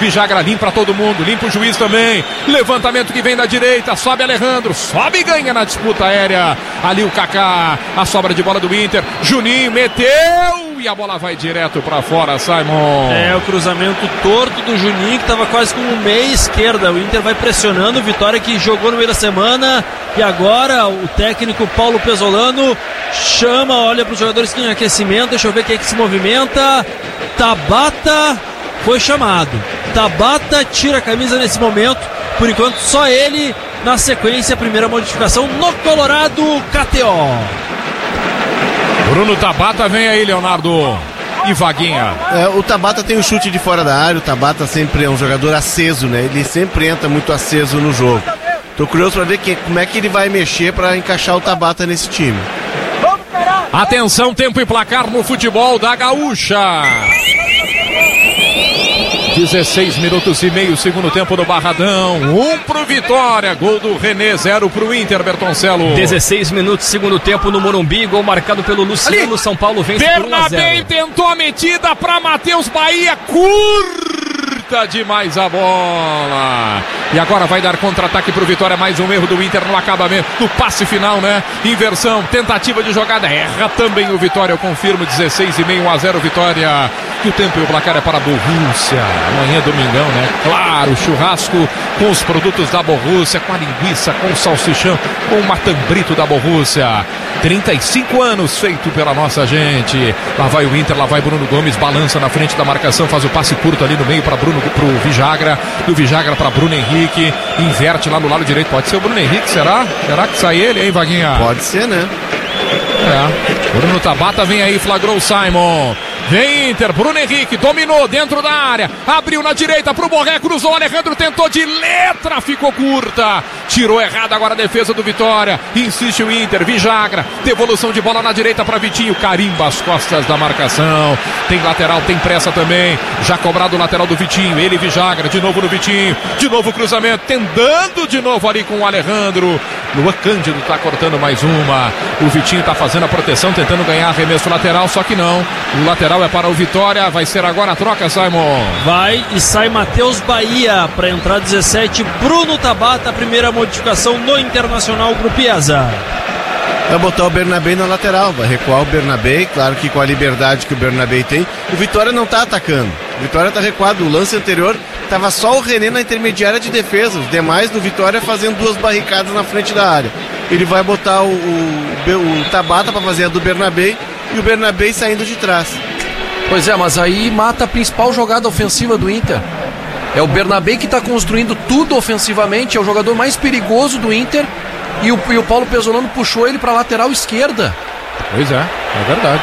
Vijagra limpa todo mundo, limpa o juiz também. Levantamento que vem da direita, sobe Alejandro, sobe e ganha na disputa aérea. Ali o Kaká, a sobra de bola do Inter. Juninho meteu e a bola vai direto pra fora, Simon. O cruzamento torto do Juninho, que tava quase com um meia esquerda. O Inter vai pressionando, Vitória que jogou no meio da semana. E agora o técnico Paulo Pesolano chama, olha para os jogadores em aquecimento. Deixa eu ver quem é que se movimenta. Tabata foi chamado. Tabata tira a camisa nesse momento. Por enquanto só ele. Na sequência, a primeira modificação no Colorado, KTO. Bruno Tabata vem aí, Leonardo. E Vaguinha. O Tabata tem um chute de fora da área. O Tabata sempre é um jogador aceso, né? Ele sempre entra muito aceso no jogo. Tô curioso para ver como é que ele vai mexer para encaixar o Tabata nesse time. Atenção, tempo e placar no futebol da Gaúcha. 16 minutos e meio, segundo tempo do Barradão. 1 pro Vitória, gol do René, 0 pro Inter, Bertoncello. 16 minutos, segundo tempo no Morumbi, gol marcado pelo Luciano. Ali. São Paulo vence por 1 a 0. Bernabé tentou a metida para Matheus Bahia, curta demais a bola. E agora vai dar contra-ataque pro Vitória, mais um erro do Inter no acabamento, no passe final, né? Inversão, tentativa de jogada, erra também o Vitória, eu confirmo, 16,5, 1 a 0 Vitória. E o tempo e o placar é para a Borussia. Amanhã, domingão, né? Claro, churrasco com os produtos da Borussia, com a linguiça, com o salsichão, com o matambrito da Borussia. 35 anos feito pela nossa gente. Lá vai o Inter, lá vai Bruno Gomes, balança na frente da marcação, faz o passe curto ali no meio para pro Vijagra, do Vijagra para Bruno Henrique, inverte lá no lado direito, pode ser o Bruno Henrique, será? Será que sai ele, hein, Vaguinha? Pode ser, né? Bruno Tabata vem aí, flagrou o Simon. Vem Inter, Bruno Henrique, dominou dentro da área, abriu na direita pro Borré, cruzou, Alejandro tentou de letra, ficou curta, tirou errado agora a defesa do Vitória, insiste o Inter, Vijagra, devolução de bola na direita para Vitinho, carimba as costas da marcação, tem lateral, tem pressa também, já cobrado o lateral do Vitinho, ele Vijagra, de novo no Vitinho, de novo o cruzamento, tentando de novo ali com o Alejandro, Luan Cândido tá cortando mais uma, o Vitinho tá fazendo a proteção, tentando ganhar arremesso lateral, só que não, o lateral é para o Vitória, vai ser agora a troca, Simon. Vai e sai Matheus Bahia para entrar 17, Bruno Tabata, a primeira modificação no Internacional Grupiasa. Vai botar o Bernabé na lateral, vai recuar o Bernabé, claro que com a liberdade que o Bernabé tem. O Vitória não tá atacando, o Vitória tá recuado, o lance anterior tava só o René na intermediária de defesa, os demais do Vitória fazendo 2 barricadas na frente da área. Ele vai botar o Tabata para fazer a do Bernabé e o Bernabé saindo de trás. Pois é, mas aí mata a principal jogada ofensiva do Inter. É o Bernabé que está construindo tudo ofensivamente, é o jogador mais perigoso do Inter e o Paulo Pesolano puxou ele para a lateral esquerda. Pois é verdade.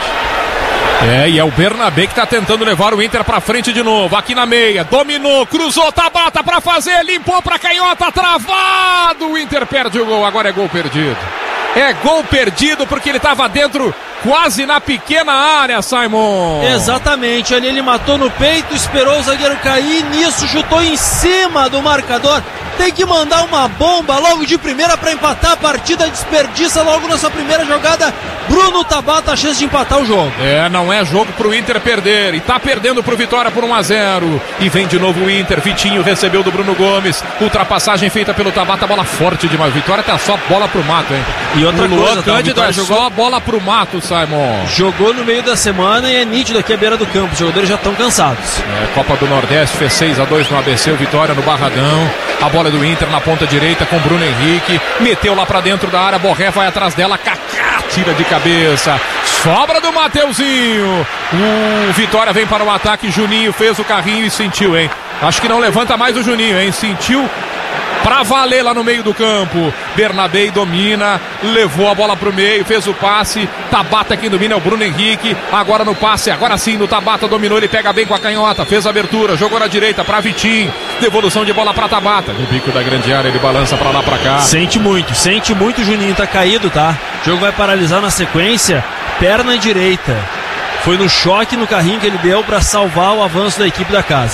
E é o Bernabé que está tentando levar o Inter para frente de novo, aqui na meia, dominou, cruzou, Tabata para fazer, limpou para canhota, travado, o Inter perde o gol, agora é gol perdido. É gol perdido porque ele estava dentro, quase na pequena área, Simon. Exatamente, ali ele matou no peito, esperou o zagueiro cair, nisso chutou em cima do marcador. Tem que mandar uma bomba logo de primeira para empatar a partida, desperdiça logo nessa primeira jogada. Bruno Tabata a chance de empatar o jogo. Não é jogo pro Inter perder, e tá perdendo pro Vitória por 1 a 0. E vem de novo o Inter, Vitinho recebeu do Bruno Gomes, ultrapassagem feita pelo Tabata, bola forte demais, Vitória tá só bola pro mato, hein? E outra coisa, Cândido é jogou a bola pro mato, Simon. Jogou no meio da semana e é nítido aqui a beira do campo, os jogadores já estão cansados. Copa do Nordeste fez 6-2 no ABC, o Vitória no Barradão, a bola do Inter na ponta direita com Bruno Henrique, meteu lá pra dentro da área, Borré vai atrás dela, Kaká tira de cabeça, sobra do Mateuzinho, o Vitória vem para o ataque, Juninho fez o carrinho e sentiu, hein? Acho que não levanta mais o Juninho, hein? Sentiu pra valer lá no meio do campo. Bernabé domina, levou a bola pro meio, fez o passe, Tabata quem domina é o Bruno Henrique, agora no passe, agora sim no Tabata, dominou, ele pega bem com a canhota, fez a abertura, jogou na direita pra Vitinho, devolução de bola pra Tabata, no bico da grande área ele balança pra lá pra cá. Sente muito o Juninho, tá caído, tá? O jogo vai paralisar na sequência, perna direita, foi no choque no carrinho que ele deu pra salvar o avanço da equipe da casa.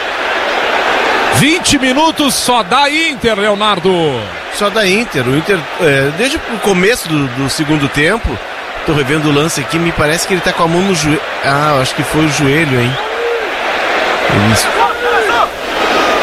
20 minutos só da Inter, Leonardo. Só da Inter. O Inter, desde o começo do segundo tempo, tô revendo o lance aqui, me parece que ele tá com a mão no joelho. Ah, acho que foi o joelho, hein?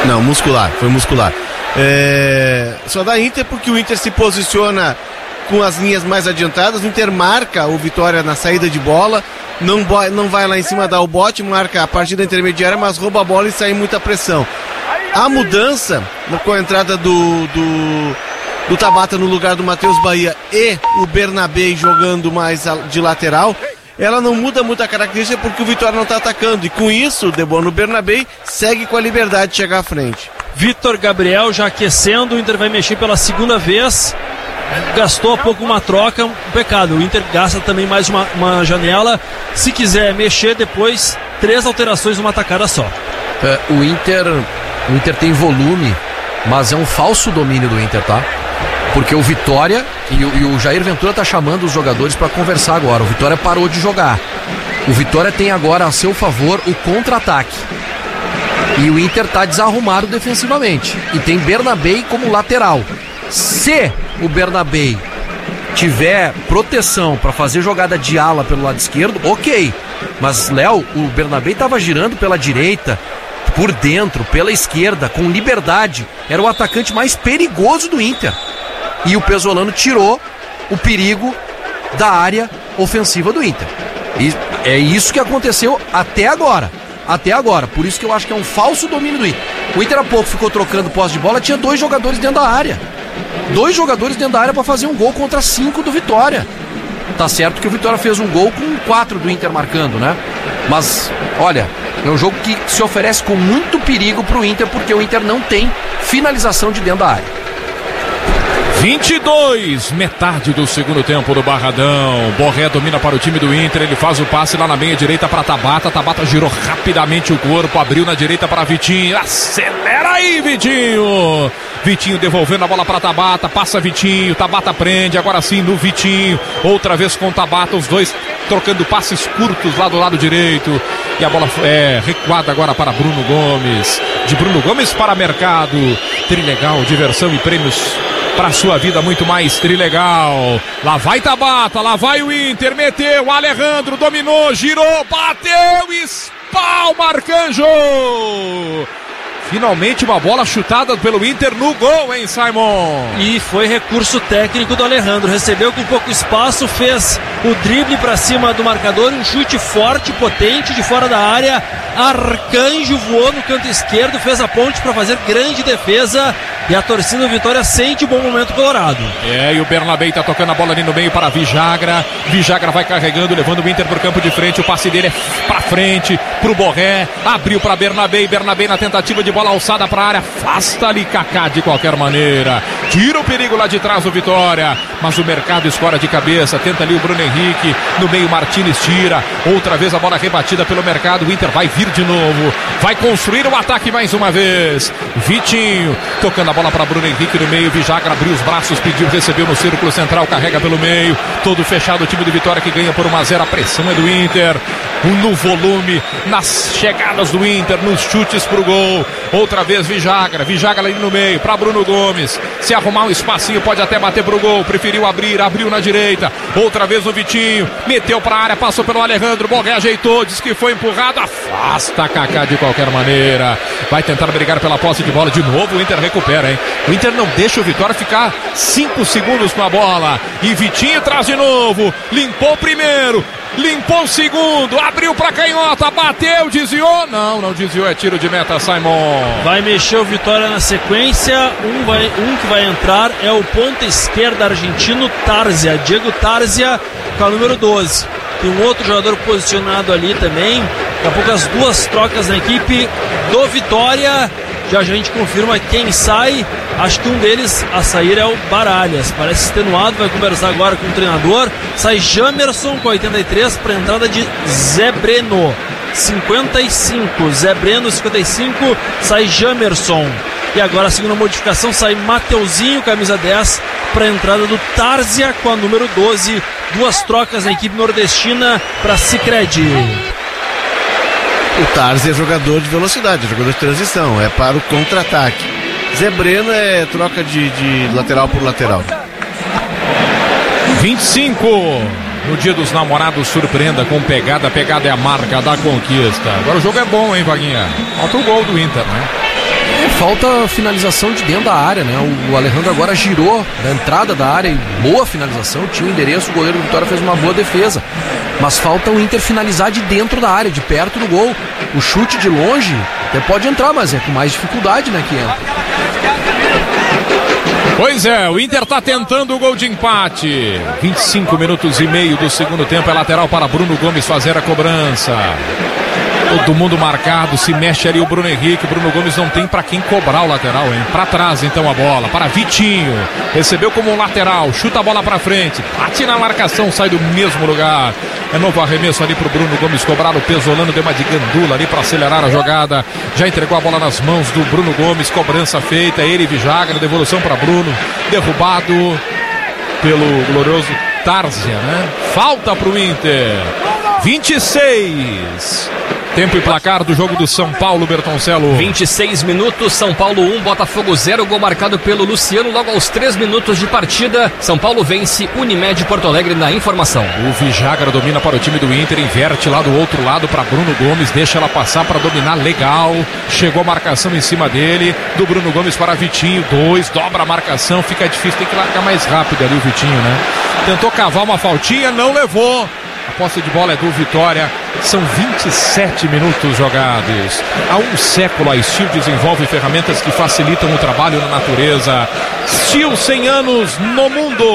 Não, muscular, foi muscular. Só dá Inter porque o Inter se posiciona com as linhas mais adiantadas, o Inter marca o Vitória na saída de bola, não vai lá em cima dar o bote, marca a partida intermediária, mas rouba a bola e sai muita pressão. A mudança com a entrada do Tabata no lugar do Matheus Bahia e o Bernabé jogando mais de lateral, ela não muda muito a característica porque o Vitória não está atacando, e com isso o Debono Bernabé segue com a liberdade de chegar à frente. Vitor Gabriel já aquecendo, o Inter vai mexer pela segunda vez, gastou há pouco uma troca, um pecado, o Inter gasta também mais uma janela, se quiser mexer depois, 3 alterações numa tacada só. O Inter tem volume, mas é um falso domínio do Inter, tá? Porque o Vitória e o Jair Ventura tá chamando os jogadores para conversar agora. O Vitória parou de jogar. O Vitória tem agora a seu favor o contra-ataque. E o Inter tá desarrumado defensivamente. E tem Bernabé como lateral. Se o Bernabé tiver proteção para fazer jogada de ala pelo lado esquerdo, ok. Mas, Léo, o Bernabé tava girando pela direita, por dentro, pela esquerda, com liberdade. Era o atacante mais perigoso do Inter. E o Pesolano tirou o perigo da área ofensiva do Inter. E é isso que aconteceu até agora. Por isso que eu acho que é um falso domínio do Inter. O Inter há pouco ficou trocando posse de bola, tinha 2 jogadores dentro da área. 2 jogadores dentro da área para fazer um gol contra 5 do Vitória. Tá certo que o Vitória fez um gol com 4 do Inter marcando, né? Mas, olha, é um jogo que se oferece com muito perigo pro Inter, porque o Inter não tem finalização de dentro da área. 22, metade do segundo tempo do Barradão. Borré domina para o time do Inter, ele faz o passe lá na meia direita para Tabata. Tabata girou rapidamente o corpo, abriu na direita para Vitinho. Acelera aí, Vitinho! Vitinho devolvendo a bola para Tabata, passa Vitinho, Tabata prende, agora sim no Vitinho, outra vez com Tabata, os dois trocando passes curtos lá do lado direito, e a bola é recuada agora para Bruno Gomes, de Bruno Gomes para Mercado. Trilegal, diversão e prêmios para sua vida, muito mais Trilegal. Lá vai Tabata, lá vai o Inter, meteu, Alejandro dominou, girou, bateu, espalma Arcanjo. Finalmente uma bola chutada pelo Inter no gol, hein, Simon? E foi recurso técnico do Alejandro. Recebeu com pouco espaço, fez o drible para cima do marcador, um chute forte, potente, de fora da área. Arcanjo voou no canto esquerdo, fez a ponte para fazer grande defesa. E a torcida do Vitória sente o bom momento colorado. E o Bernabé tá tocando a bola ali no meio para Vijagra. Vijagra vai carregando, levando o Inter pro campo de frente. O passe dele é pra frente, pro Borré. Abriu para Bernabé. Bernabé na tentativa de bola alçada para a área. Afasta ali Kaká de qualquer maneira. Tira o perigo lá de trás do Vitória. Mas o Mercado escora de cabeça. Tenta ali o Bruno Henrique. No meio Martínez tira. Outra vez a bola rebatida pelo Mercado. O Inter vai vir de novo. Vai construir o ataque mais uma vez. Vitinho tocando a bola para Bruno Henrique no meio. Vijagra abriu os braços, pediu, recebeu no círculo central, carrega pelo meio. Todo fechado o time do Vitória, que ganha por 1-0. A pressão é do Inter. No volume, nas chegadas do Inter, nos chutes pro gol. Outra vez Vijagra ali no meio, para Bruno Gomes. Se arrumar um espacinho, pode até bater pro gol. Preferiu abriu na direita. Outra vez o Vitinho, meteu pra área, passou pelo Alejandro. Borré ajeitou, disse que foi empurrado. Afasta Kaká de qualquer maneira. Vai tentar brigar pela posse de bola de novo. O Inter recupera, hein? O Inter não deixa o Vitória ficar 5 segundos com a bola. E Vitinho traz de novo. Limpou o primeiro, limpou o segundo, abriu pra canhota, bateu, desviou. Não desviou, é tiro de meta, Simon. Vai mexer o Vitória na sequência. Um que vai entrar é o ponta esquerda argentino Tarzia, Diego Tarzia, com a número 12. Tem um outro jogador posicionado ali também. Daqui a pouco as 2 trocas na equipe do Vitória. Já a gente confirma quem sai. Acho que um deles a sair é o Baralhas. Parece extenuado, vai conversar agora com o treinador. Sai Jamerson com 83 para a entrada de Zé Breno, 55. Zé Breno, 55. Sai Jamerson. E agora a segunda modificação, sai Mateuzinho, camisa 10, para a entrada do Tarzia com a número 12. 2 trocas na equipe nordestina para Sicredi. O Tarzia é jogador de velocidade, jogador de transição, é para o contra-ataque. Zé Breno é troca de lateral por lateral. 25. No dia dos namorados, surpreenda com pegada. Pegada é a marca da conquista. Agora o jogo é bom, hein, Vaguinha? Falta o gol do Inter, né? Falta finalização de dentro da área, né? O Alejandro agora girou da entrada da área e boa finalização, tinha o endereço, o goleiro do Vitória fez uma boa defesa. Mas falta o Inter finalizar de dentro da área, de perto do gol. O chute de longe até pode entrar, mas é com mais dificuldade, né, que entra. Pois é, o Inter tá tentando o gol de empate. 25 minutos e meio do segundo tempo, é lateral para Bruno Gomes fazer a cobrança. Todo mundo marcado, se mexe ali o Bruno Henrique. Bruno Gomes não tem pra quem cobrar o lateral, hein? Pra trás então a bola, para Vitinho. Recebeu como um lateral, chuta a bola pra frente, bate na marcação, sai do mesmo lugar. É novo arremesso ali pro Bruno Gomes cobrar. O Pesolano deu uma de gandula ali pra acelerar a jogada. Já entregou a bola nas mãos do Bruno Gomes, cobrança feita. Ele e Vijagra, devolução pra Bruno. Derrubado pelo glorioso Tárzia, né? Falta pro Inter. 26. Tempo e placar do jogo do São Paulo, Bertoncello. 26 minutos, São Paulo 1, Botafogo 0, gol marcado pelo Luciano logo aos 3 minutos de partida. São Paulo vence Unimed Porto Alegre na informação. O Vijagra domina para o time do Inter, inverte lá do outro lado para Bruno Gomes, deixa ela passar para dominar legal. Chegou a marcação em cima dele, do Bruno Gomes para Vitinho, 2, dobra a marcação, fica difícil, tem que largar mais rápido ali o Vitinho, né? Tentou cavar uma faltinha, não levou. A posse de bola é do Vitória. São 27 minutos jogados. Há um século a Steel desenvolve ferramentas que facilitam o trabalho na natureza. Steel, 100 anos no mundo.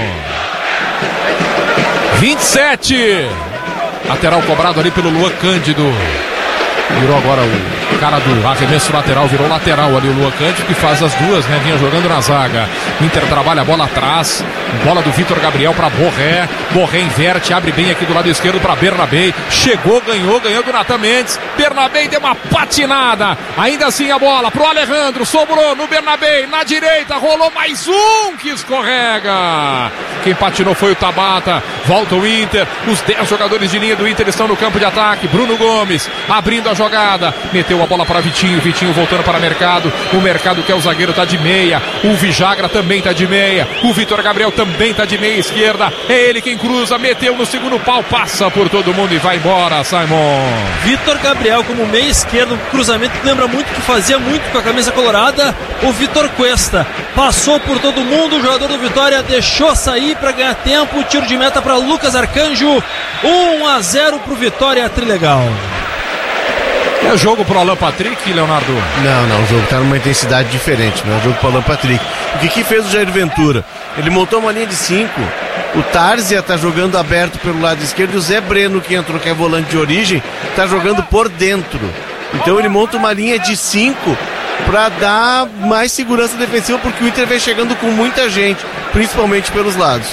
27. Lateral cobrado ali pelo Luan Cândido. Virou agora o cara do arremesso lateral, virou lateral ali o Luan Cândido, que faz as duas, né? Vinha jogando na zaga. Inter trabalha a bola atrás. Bola do Vitor Gabriel para Borré. Borré inverte, abre bem aqui do lado esquerdo para Bernabé. Chegou, ganhou do Natan Mendes. Bernabé deu uma patinada. Ainda assim a bola pro Alejandro. Sobrou no Bernabé, na direita. Rolou mais um que escorrega. Quem patinou foi o Tabata. Volta o Inter. Os 10 jogadores de linha do Inter estão no campo de ataque. Bruno Gomes abrindo a jogada. Meteu a bola para Vitinho. Vitinho voltando para Mercado. O Mercado, que é o zagueiro, tá de meia. O Vijagra também tá de meia. O Vitor Gabriel também tá de meia esquerda. É ele quem cruza. Meteu no segundo pau. Passa por todo mundo e vai embora, Simon. Vitor Gabriel como meia esquerda. Um cruzamento que lembra muito, que fazia muito com a camisa colorada. O Vitor Cuesta passou por todo mundo. O jogador do Vitória deixou sair para ganhar tempo. Tiro de meta para Lucas Arcanjo. 1-0 pro Vitória. Trilegal. É jogo pro Alan Patrick, Leonardo? Não, o jogo tá numa intensidade diferente, não é jogo pro Alan Patrick. O que fez o Jair Ventura? Ele montou uma linha de 5, o Tárzia tá jogando aberto pelo lado esquerdo e o Zé Breno, que entrou, que é volante de origem, tá jogando por dentro. Então ele monta uma linha de 5 para dar mais segurança defensiva, porque o Inter vem chegando com muita gente, principalmente pelos lados.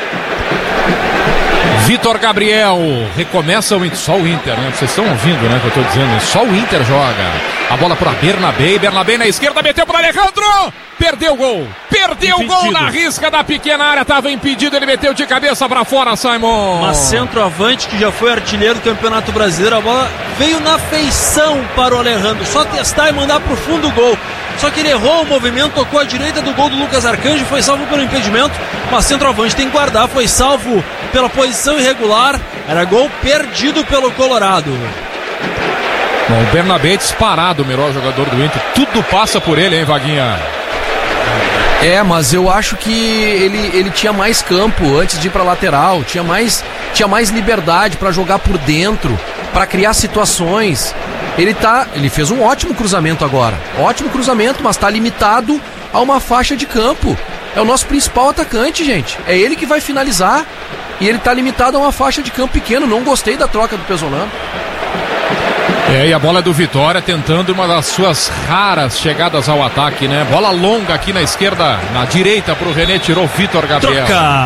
Vitor Gabriel, recomeça o Inter, só o Inter, né? Vocês estão ouvindo, né, que eu tô dizendo, só o Inter joga. A bola para Bernabé, Bernabé na esquerda, meteu para Alejandro, perdeu o gol, o gol na risca da pequena área, tava impedido, ele meteu de cabeça para fora, Simon. Mas centroavante que já foi artilheiro do Campeonato Brasileiro, a bola veio na feição para o Alejandro, só testar e mandar pro fundo do gol. Só que ele errou o movimento, tocou à direita do gol do Lucas Arcanjo, foi salvo pelo impedimento, mas centroavante tem que guardar, foi salvo pela posição irregular, era gol perdido pelo Colorado. Bom, o Bernabé disparado, o melhor jogador do Inter, tudo passa por ele, hein, Vaguinha? É, mas eu acho que ele tinha mais campo antes de ir pra lateral, tinha mais liberdade para jogar por dentro, para criar situações. Ele fez um ótimo cruzamento agora, mas tá limitado a uma faixa de campo. É o nosso principal atacante, gente. É ele que vai finalizar e ele tá limitado a uma faixa de campo pequeno. Não gostei da troca do Pesolano. E a bola é do Vitória, tentando uma das suas raras chegadas ao ataque, né? Bola longa aqui na esquerda, na direita pro René, tirou Vitor Gabriel.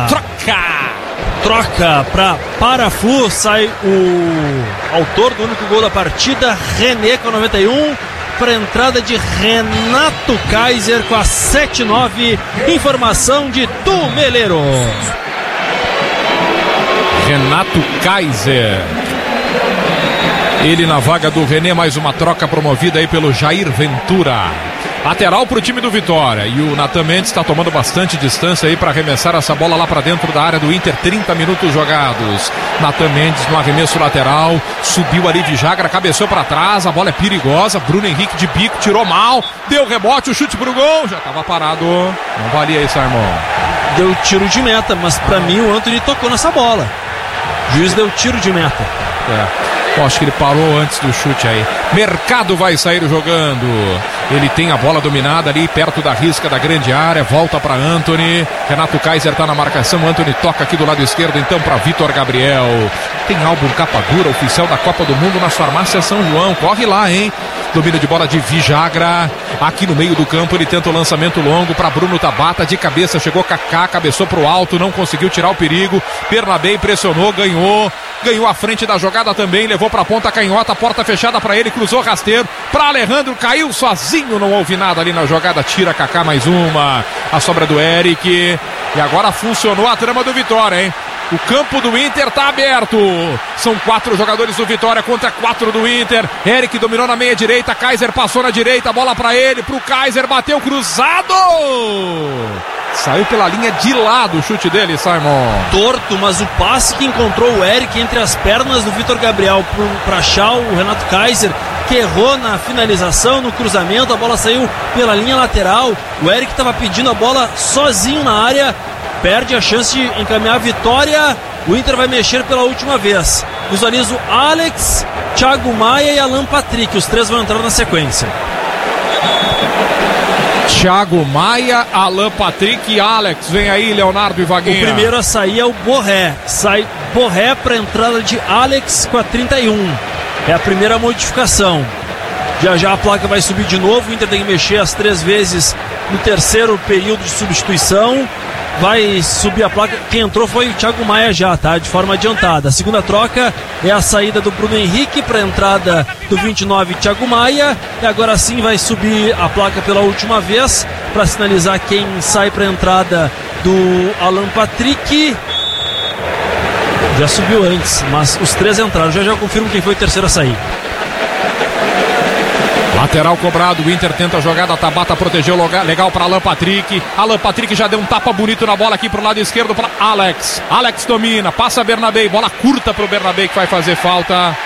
Troca para Parafu, sai o autor do único gol da partida, René com 91, para entrada de Renato Kaiser com a 7-9, informação de Tumeleiro. Renato Kaiser. Ele na vaga do René, mais uma troca promovida aí pelo Jair Ventura. Lateral pro time do Vitória. E o Natan Mendes está tomando bastante distância aí para arremessar essa bola lá para dentro da área do Inter. 30 minutos jogados. Natan Mendes no arremesso lateral. Subiu ali Vijagra, cabeceou para trás. A bola é perigosa. Bruno Henrique de bico, tirou mal. Deu rebote, o chute pro gol. Já estava parado. Não valia isso, irmão. Deu tiro de meta, mas para mim o Antony tocou nessa bola. O juiz deu tiro de meta. Acho que ele parou antes do chute aí. Mercado vai sair jogando. Ele tem a bola dominada ali perto da risca da grande área. Volta para Antony. Renato Kaiser está na marcação. Antony toca aqui do lado esquerdo então para Vitor Gabriel. Tem álbum capa dura oficial da Copa do Mundo nas farmácias São João. Corre lá, hein? Domínio de bola de Vijagra. Aqui no meio do campo ele tenta o lançamento longo para Bruno Tabata. De cabeça chegou Kaká, cabeçou pro alto, não conseguiu tirar o perigo. Bernabé pressionou, ganhou a frente da jogada também, levou pra ponta canhota, porta fechada pra ele, cruzou rasteiro pra Alejandro, caiu sozinho, não houve nada ali na jogada, tira Kaká mais uma, a sobra do Eric, e agora funcionou a trama do Vitória, hein? O campo do Inter tá aberto. São 4 jogadores do Vitória contra 4 do Inter. Eric dominou na meia direita, Kaiser passou na direita, bola pra ele, pro Kaiser, bateu cruzado. Saiu pela linha de lado o chute dele, Simon. Torto, mas o passe que encontrou o Eric entre as pernas do Vitor Gabriel para achar o Renato Kaiser, que errou na finalização, no cruzamento, a bola saiu pela linha lateral. O Eric estava pedindo a bola sozinho na área, perde a chance de encaminhar a vitória. O Inter vai mexer pela última vez. Visualizo Alex, Thiago Maia e Alan Patrick. Os 3 vão entrar na sequência. Thiago Maia, Alan Patrick e Alex. Vem aí, Leonardo e Vaguinha. O primeiro a sair é o Borré. Sai Borré para a entrada de Alex com a 31. É a primeira modificação. Já a placa vai subir de novo. O Inter tem que mexer as 3 vezes no terceiro período de substituição. Vai subir a placa. Quem entrou foi o Thiago Maia já, tá? De forma adiantada. A segunda troca é a saída do Bruno Henrique para a entrada do 29, Thiago Maia. E agora sim vai subir a placa pela última vez para sinalizar quem sai para a entrada do Alan Patrick. Já subiu antes, mas os 3 entraram. Já confirmo quem foi o terceiro a sair. Lateral cobrado, o Inter tenta a jogada, a Tabata protegeu legal para Alan Patrick. Alan Patrick já deu um tapa bonito na bola aqui pro lado esquerdo para Alex. Alex domina, passa Bernabé, bola curta pro Bernabé que vai fazer falta.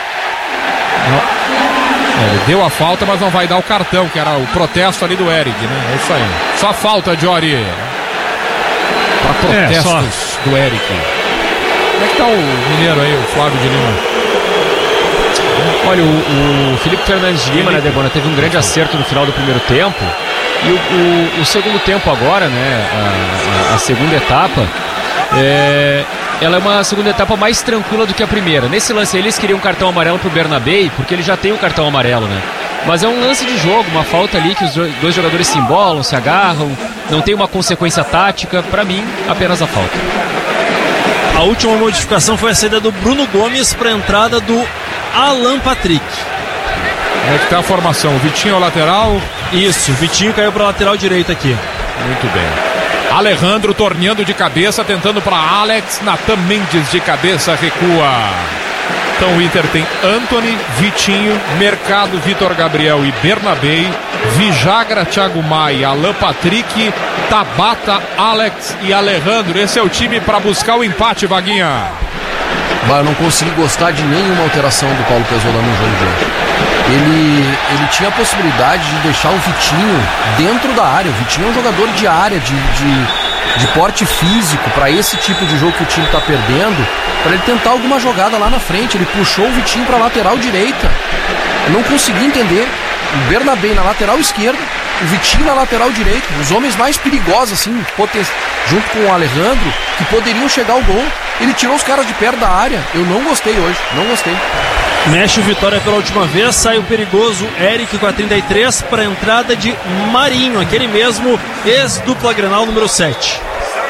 Ele deu a falta, mas não vai dar o cartão, que era o protesto ali do Eric, né? É isso aí. Só falta, Jory. Para protestos do Eric. Como é que tá o mineiro aí, o Flávio de Lima? Olha, o Felipe Fernandes de Lima, né, Debona, teve um grande acerto no final do primeiro tempo. E o segundo tempo agora, né, a segunda etapa, ela é uma segunda etapa mais tranquila do que a primeira. Nesse lance eles queriam um cartão amarelo pro Bernabé, porque ele já tem um cartão amarelo, né? Mas é um lance de jogo, uma falta ali que os 2 jogadores se embolam, se agarram, não tem uma consequência tática. Pra mim, apenas a falta. A última modificação foi a saída do Bruno Gomes para a entrada do Alan Patrick. Como é que tá a formação? O Vitinho ao lateral? Isso, o Vitinho caiu para a lateral direita aqui. Muito bem. Alejandro torneando de cabeça, tentando para Alex. Natan Mendes de cabeça recua. Então o Inter tem Antony, Vitinho, Mercado, Vitor Gabriel e Bernabé, Vijagra, Thiago Maia, Alan Patrick, Tabata, Alex e Alejandro. Esse é o time para buscar o empate, Vaguinha. Eu não consegui gostar de nenhuma alteração do Paulo Pesolano no jogo de hoje. Ele tinha a possibilidade de deixar o Vitinho dentro da área. O Vitinho é um jogador de área, de porte físico para esse tipo de jogo que o time está perdendo, para ele tentar alguma jogada lá na frente. Ele puxou o Vitinho para a lateral direita. Eu não consegui entender. O Bernabé na lateral esquerda, o Vitinho na lateral direita, os homens mais perigosos assim, junto com o Alejandro, que poderiam chegar ao gol. Ele tirou os caras de perto da área. Eu não gostei hoje, não gostei. Mexe o Vitória pela última vez, sai o perigoso Eric com a 33 para a entrada de Marinho, aquele mesmo ex-dupla Grenal número 7.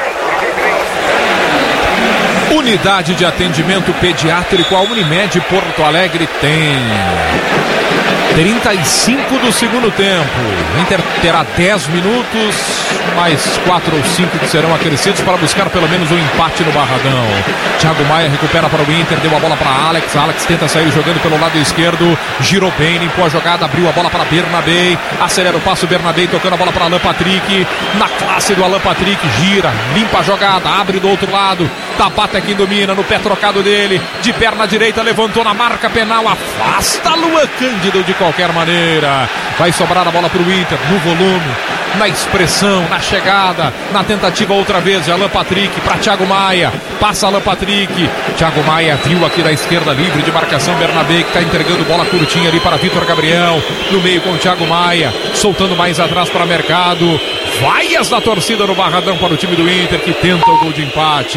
Unidade de atendimento pediátrico, a Unimed Porto Alegre tem. 35 do segundo tempo. O Inter terá 10 minutos, mais 4 ou 5 que serão acrescidos para buscar pelo menos um empate no Barradão. Thiago Maia recupera para o Inter, deu a bola para Alex. Alex tenta sair jogando pelo lado esquerdo, girou bem, limpou a jogada, abriu a bola para Bernabé, acelera o passo Bernabé, tocando a bola para Alan Patrick. Na classe do Alan Patrick, gira, limpa a jogada, abre do outro lado. Tabata quem domina, no pé trocado dele, de perna direita, levantou na marca penal, afasta Luan Cândido de qualquer maneira. Vai sobrar a bola para o Inter, no volume, na expressão, na chegada, na tentativa outra vez de Alan Patrick para Thiago Maia, passa Alan Patrick, Thiago Maia viu aqui da esquerda, livre de marcação, Bernabé que está entregando bola curtinha ali para Vitor Gabriel, no meio com o Thiago Maia, soltando mais atrás para Mercado. Vaias da torcida no Barradão para o time do Inter, que tenta o gol de empate.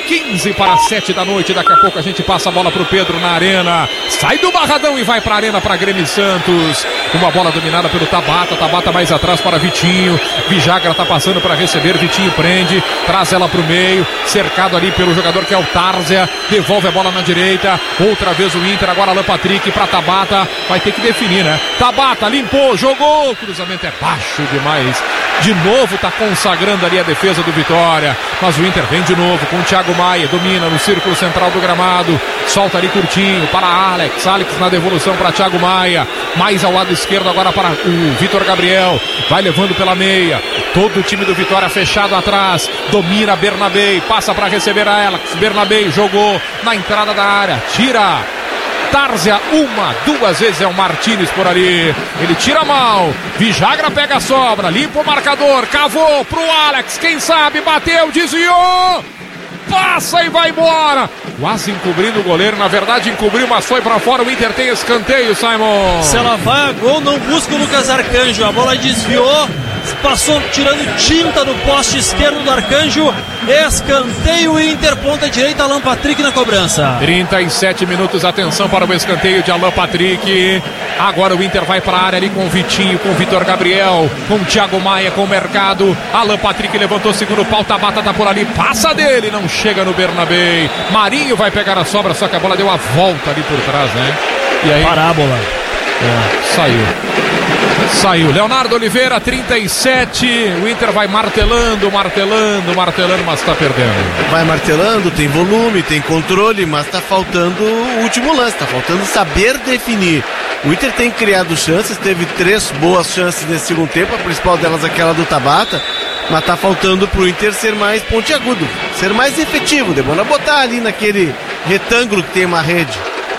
6:15 da noite, daqui a pouco a gente passa a bola para o Pedro na arena, sai do Barradão e vai para a arena para Grêmio Santos. Uma bola dominada pelo Tabata, Tabata mais atrás para Vitinho, Vijagra está passando para receber, Vitinho prende, traz ela para o meio, cercado ali pelo jogador que é o Tárzia, devolve a bola na direita, outra vez o Inter, agora Alan Patrick para Tabata, vai ter que definir, né? Tabata limpou, jogou, o cruzamento é baixo demais, de novo está consagrando ali a defesa do Vitória, mas o Inter vem de novo com o Thiago Maia, domina no círculo central do gramado, solta ali curtinho para Alex, Alex na devolução para Thiago Maia, mais ao lado esquerdo agora para o Vitor Gabriel, vai levando pela meia, todo o time do Vitória fechado atrás, domina Bernabé, passa para receber a Alex, Bernabé jogou na entrada da área, tira Tárzia, 2 vezes é o Martínez por ali, ele tira mal, Vijagra pega a sobra, limpa o marcador, cavou pro Alex, quem sabe, bateu, desviou, passa e vai embora, quase encobrindo o goleiro, na verdade encobriu, mas foi pra fora, o Inter tem escanteio, Simon. Se ela vai a gol, não busca o Lucas Arcanjo, a bola desviou, passou tirando tinta no poste esquerdo do Arcanjo, escanteio Inter, ponta direita, Alan Patrick na cobrança. 37 minutos, atenção para o escanteio de Alan Patrick, agora o Inter vai para a área ali com o Vitinho, com o Vitor Gabriel, com o Thiago Maia, com o Mercado, Alan Patrick levantou o segundo pau, Tabata tá por ali, passa dele, não chega no Bernabé, Marinho vai pegar a sobra, só que a bola deu a volta ali por trás, né? E aí, parábola. Saiu. Leonardo Oliveira, 37. O Inter vai martelando, mas está perdendo. Vai martelando, tem volume, tem controle, mas está faltando o último lance, está faltando saber definir. O Inter tem criado chances, teve 3 boas chances nesse segundo tempo, a principal delas aquela do Tabata, mas está faltando para o Inter ser mais pontiagudo, ser mais efetivo, Debona, botar ali naquele retângulo que tem uma rede.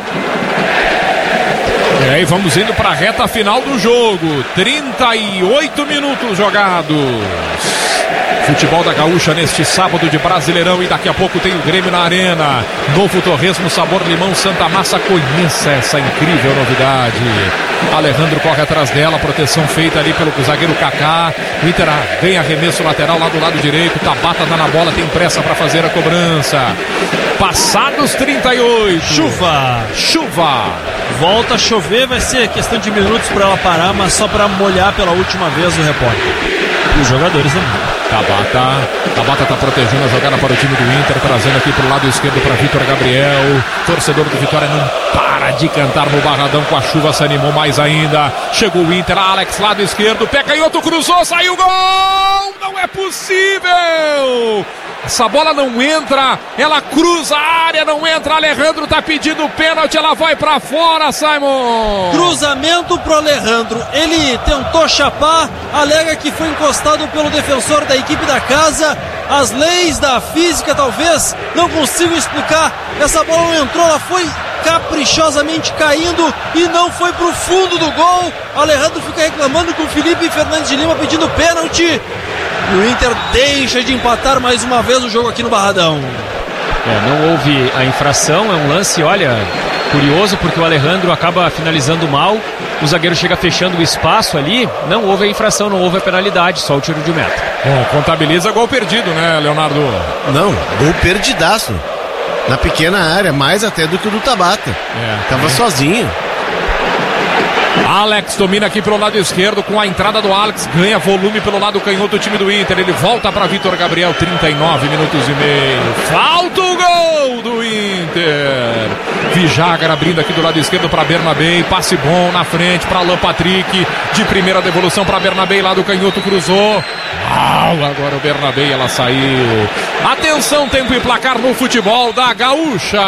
E vamos indo para a reta final do jogo. 38 minutos jogados. Futebol da Gaúcha neste sábado de Brasileirão e daqui a pouco tem o Grêmio na arena. Novo torresmo sabor limão Santa Massa, conheça essa incrível novidade. Alejandro corre atrás dela, proteção feita ali pelo zagueiro Kaká. O Inter vem arremesso lateral lá do lado direito, Tabata tá na bola, tem pressa para fazer a cobrança. Passados 38. Chuva. Volta a chover, vai ser questão de minutos para ela parar, mas só para molhar pela última vez o repórter. E os jogadores também. Tabata tá protegendo a jogada para o time do Inter, trazendo aqui pro lado esquerdo para Vitor Gabriel. Torcedor do Vitória não para de cantar no Barradão, com a chuva se animou mais ainda. Chegou o Inter, Alex, lado esquerdo, pé canhoto, cruzou, saiu, gol! Não é possível! Essa bola não entra, ela cruza a área, não entra, Alejandro tá pedindo pênalti, ela vai pra fora, Simon! Cruzamento pro Alejandro, ele tentou chapar, alega que foi encostado pelo defensor da equipe da casa, as leis da física talvez não consigam explicar, essa bola não entrou, ela foi caprichosamente caindo e não foi pro fundo do gol. Alejandro fica reclamando com o Felipe Fernandes de Lima pedindo pênalti. E o Inter deixa de empatar mais uma vez o jogo aqui no Barradão. Não houve a infração, é um lance, olha, curioso, porque o Alejandro acaba finalizando mal, o zagueiro chega fechando o espaço ali, não houve a infração, não houve a penalidade, só o tiro de meta. Bom, contabiliza gol perdido, né, Leonardo? Não, gol perdidaço. Na pequena área, mais até do que o do Tabata. Tava sozinho. Alex domina aqui pelo lado esquerdo com a entrada do Alex, ganha volume pelo lado canhoto do time do Inter, ele volta para Vitor Gabriel, 39 minutos e meio, falta o gol do Inter. Vijagra abrindo aqui do lado esquerdo para Bernabé, passe bom na frente para Alan Patrick, de primeira devolução para Bernabé, lá do canhoto cruzou, agora o Bernabé, ela saiu. Atenção, tempo e placar no futebol da Gaúcha.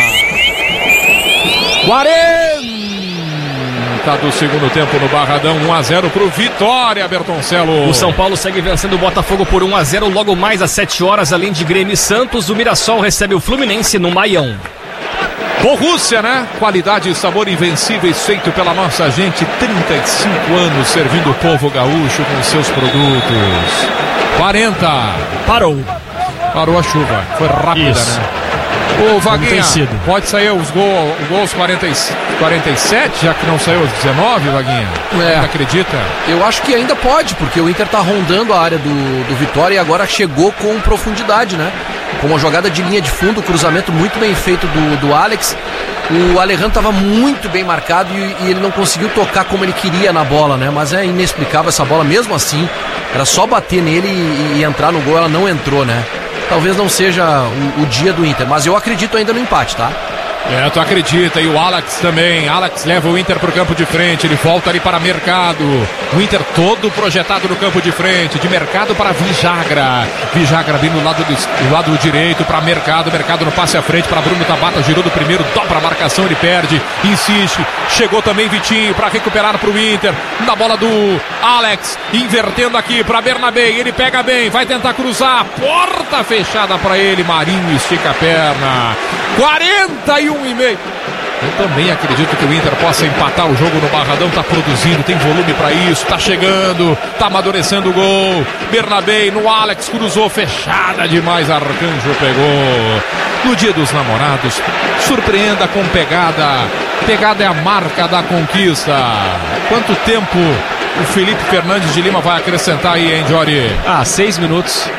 40 do segundo tempo no Barradão, 1-0 pro Vitória, Bertoncello. O São Paulo segue vencendo o Botafogo por 1-0, logo mais às 7 horas, além de Grêmio e Santos, o Mirassol recebe o Fluminense no Maião. Borussia, né? Qualidade e sabor invencíveis feito pela nossa gente, 35 anos servindo o povo gaúcho com seus produtos. 40. Parou a chuva, foi rápida, isso, né? Ô, Vaguinha, pode sair os gols 47, já que não saiu os 19, Vaguinha? Você acredita? Eu acho que ainda pode, porque o Inter tá rondando a área do Vitória e agora chegou com profundidade, né? Com uma jogada de linha de fundo, cruzamento muito bem feito do Alex. O Alejandro estava muito bem marcado e ele não conseguiu tocar como ele queria na bola, né? Mas é inexplicável essa bola, mesmo assim. Era só bater nele e entrar no gol, ela não entrou, né? Talvez não seja o dia do Inter, mas eu acredito ainda no empate, tá? Tu acredita, e o Alex também. Alex leva o Inter pro campo de frente, ele volta ali para Mercado. O Inter todo projetado no campo de frente, de Mercado para Vijagra. Vijagra vindo do lado direito para Mercado. Mercado no passe à frente para Bruno Tabata, girou do primeiro, dobra a marcação, ele perde, insiste. Chegou também Vitinho para recuperar pro Inter. Na bola do Alex, invertendo aqui para Bernabé, ele pega bem, vai tentar cruzar, porta fechada para ele, Marinho estica a perna. 41,5. Eu também acredito que o Inter possa empatar o jogo no Barradão, tá produzindo, tem volume para isso, tá chegando, tá amadurecendo o gol. Bernabé no Alex, cruzou, fechada demais, Arcanjo pegou. No dia dos namorados, surpreenda com pegada. Pegada é a marca da conquista. Quanto tempo o Felipe Fernandes de Lima vai acrescentar aí, hein, Jory? 6 minutos.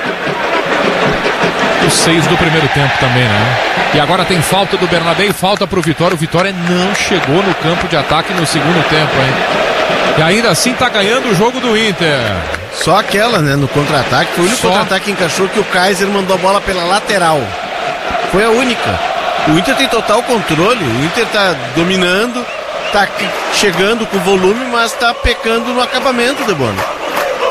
Os 6 do primeiro tempo também, né? E agora tem falta do Bernabé e falta pro Vitória. O Vitória não chegou no campo de ataque no segundo tempo, hein? E ainda assim tá ganhando o jogo do Inter. Só aquela, né? No contra-ataque. Foi o único contra-ataque que encaixou, que o Kaiser mandou a bola pela lateral. Foi a única. O Inter tem total controle. O Inter tá dominando, tá chegando com volume, mas tá pecando no acabamento, Debona.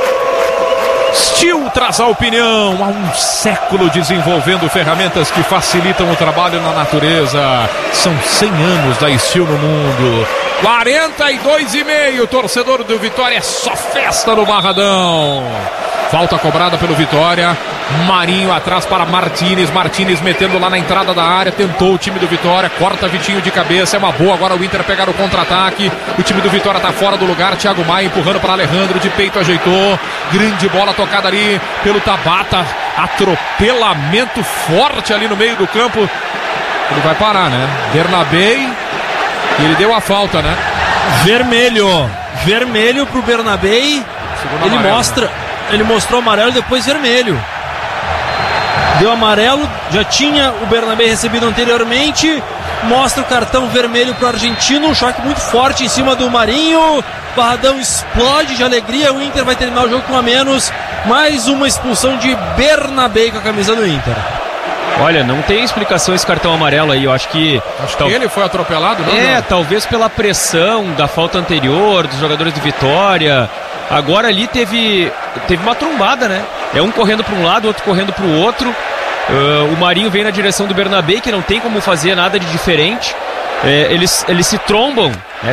Steel traz a opinião. Há um século desenvolvendo ferramentas que facilitam o trabalho na natureza. São 100 anos da Steel no mundo. 42,5. Torcedor do Vitória, é só festa no Barradão. Falta cobrada pelo Vitória. Marinho atrás para Martínez. Martínez metendo lá na entrada da área. Tentou o time do Vitória. Corta Vitinho de cabeça. É uma boa agora o Inter pegar o contra-ataque. O time do Vitória está fora do lugar. Thiago Maia empurrando para Alejandro. De peito ajeitou. Grande bola tocada ali pelo Tabata. Atropelamento forte ali no meio do campo. Ele vai parar, né? Bernabé. E ele deu a falta, né? Vermelho pro Bernabé. Ele mostrou amarelo e depois vermelho. Deu amarelo, já tinha o Bernabé recebido anteriormente. Mostra o cartão vermelho pro argentino. Um choque muito forte em cima do Marinho. Barradão explode de alegria. O Inter vai terminar o jogo com 1 a menos. Mais uma expulsão de Bernabé com a camisa do Inter. Olha, não tem explicação esse cartão amarelo aí. Eu acho que ele foi atropelado, não? Talvez pela pressão da falta anterior dos jogadores do Vitória. Agora ali teve uma trombada, né? É um correndo para um lado, outro correndo para o outro. O Marinho vem na direção do Bernabé, que não tem como fazer nada de diferente. Eles se trombam, né?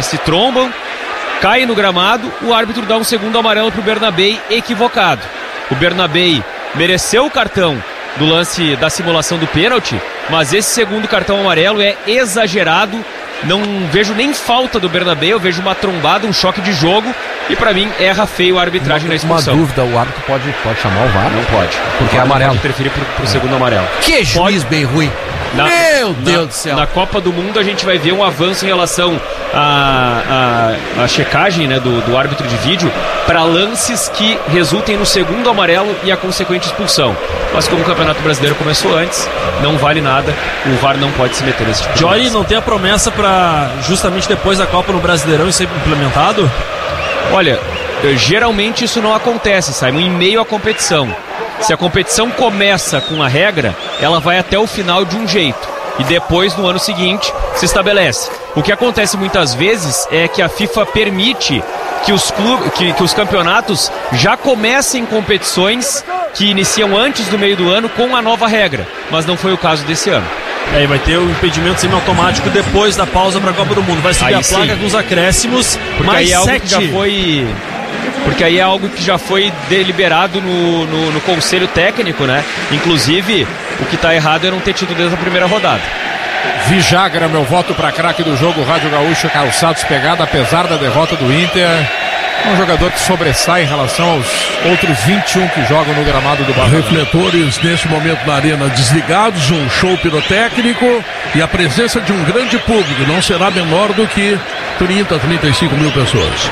Caem no gramado. O árbitro dá um segundo amarelo para o Bernabé, equivocado. O Bernabé mereceu o cartão do lance da simulação do pênalti, mas esse segundo cartão amarelo é exagerado. Não vejo nem falta do Bernabé, eu vejo uma trombada, um choque de jogo, e pra mim erra feio a arbitragem na expulsão. Uma dúvida, o árbitro pode chamar o VAR? Não pode, porque é amarelo. Pode interferir pro segundo amarelo. Que juiz bem ruim. Meu Deus do céu. Na Copa do Mundo a gente vai ver um avanço em relação à checagem, né, do árbitro de vídeo para lances que resultem no segundo amarelo e a consequente expulsão. Mas como o Campeonato Brasileiro começou antes, não vale nada, o VAR não pode se meter nesse tipo de Jory, lance. não tem a promessa para justamente depois da Copa no Brasileirão isso ser implementado? Olha, geralmente isso não acontece, Simon, em meio à competição. Se a competição começa com a regra, ela vai até o final de um jeito. E depois, no ano seguinte, se estabelece. O que acontece muitas vezes é que a FIFA permite que os campeonatos já comecem competições que iniciam antes do meio do ano com a nova regra. Mas não foi o caso desse ano. Aí vai ter o impedimento semiautomático depois da pausa para a Copa do Mundo. Vai subir Aí a placa sim. com os acréscimos. Porque mais aí é algo 7. que já foi... Porque aí é algo que já foi deliberado no Conselho Técnico, né? Inclusive, o que tá errado é não ter tido desde a primeira rodada. Vijagra, meu voto para craque do jogo, Rádio Gaúcho, calçados pegada, apesar da derrota do Inter. Um jogador que sobressai em relação aos outros 21 que jogam no gramado do Barra. Refletores neste momento na arena desligados, um show pirotécnico e a presença de um grande público, não será menor do que 30, 35 mil pessoas.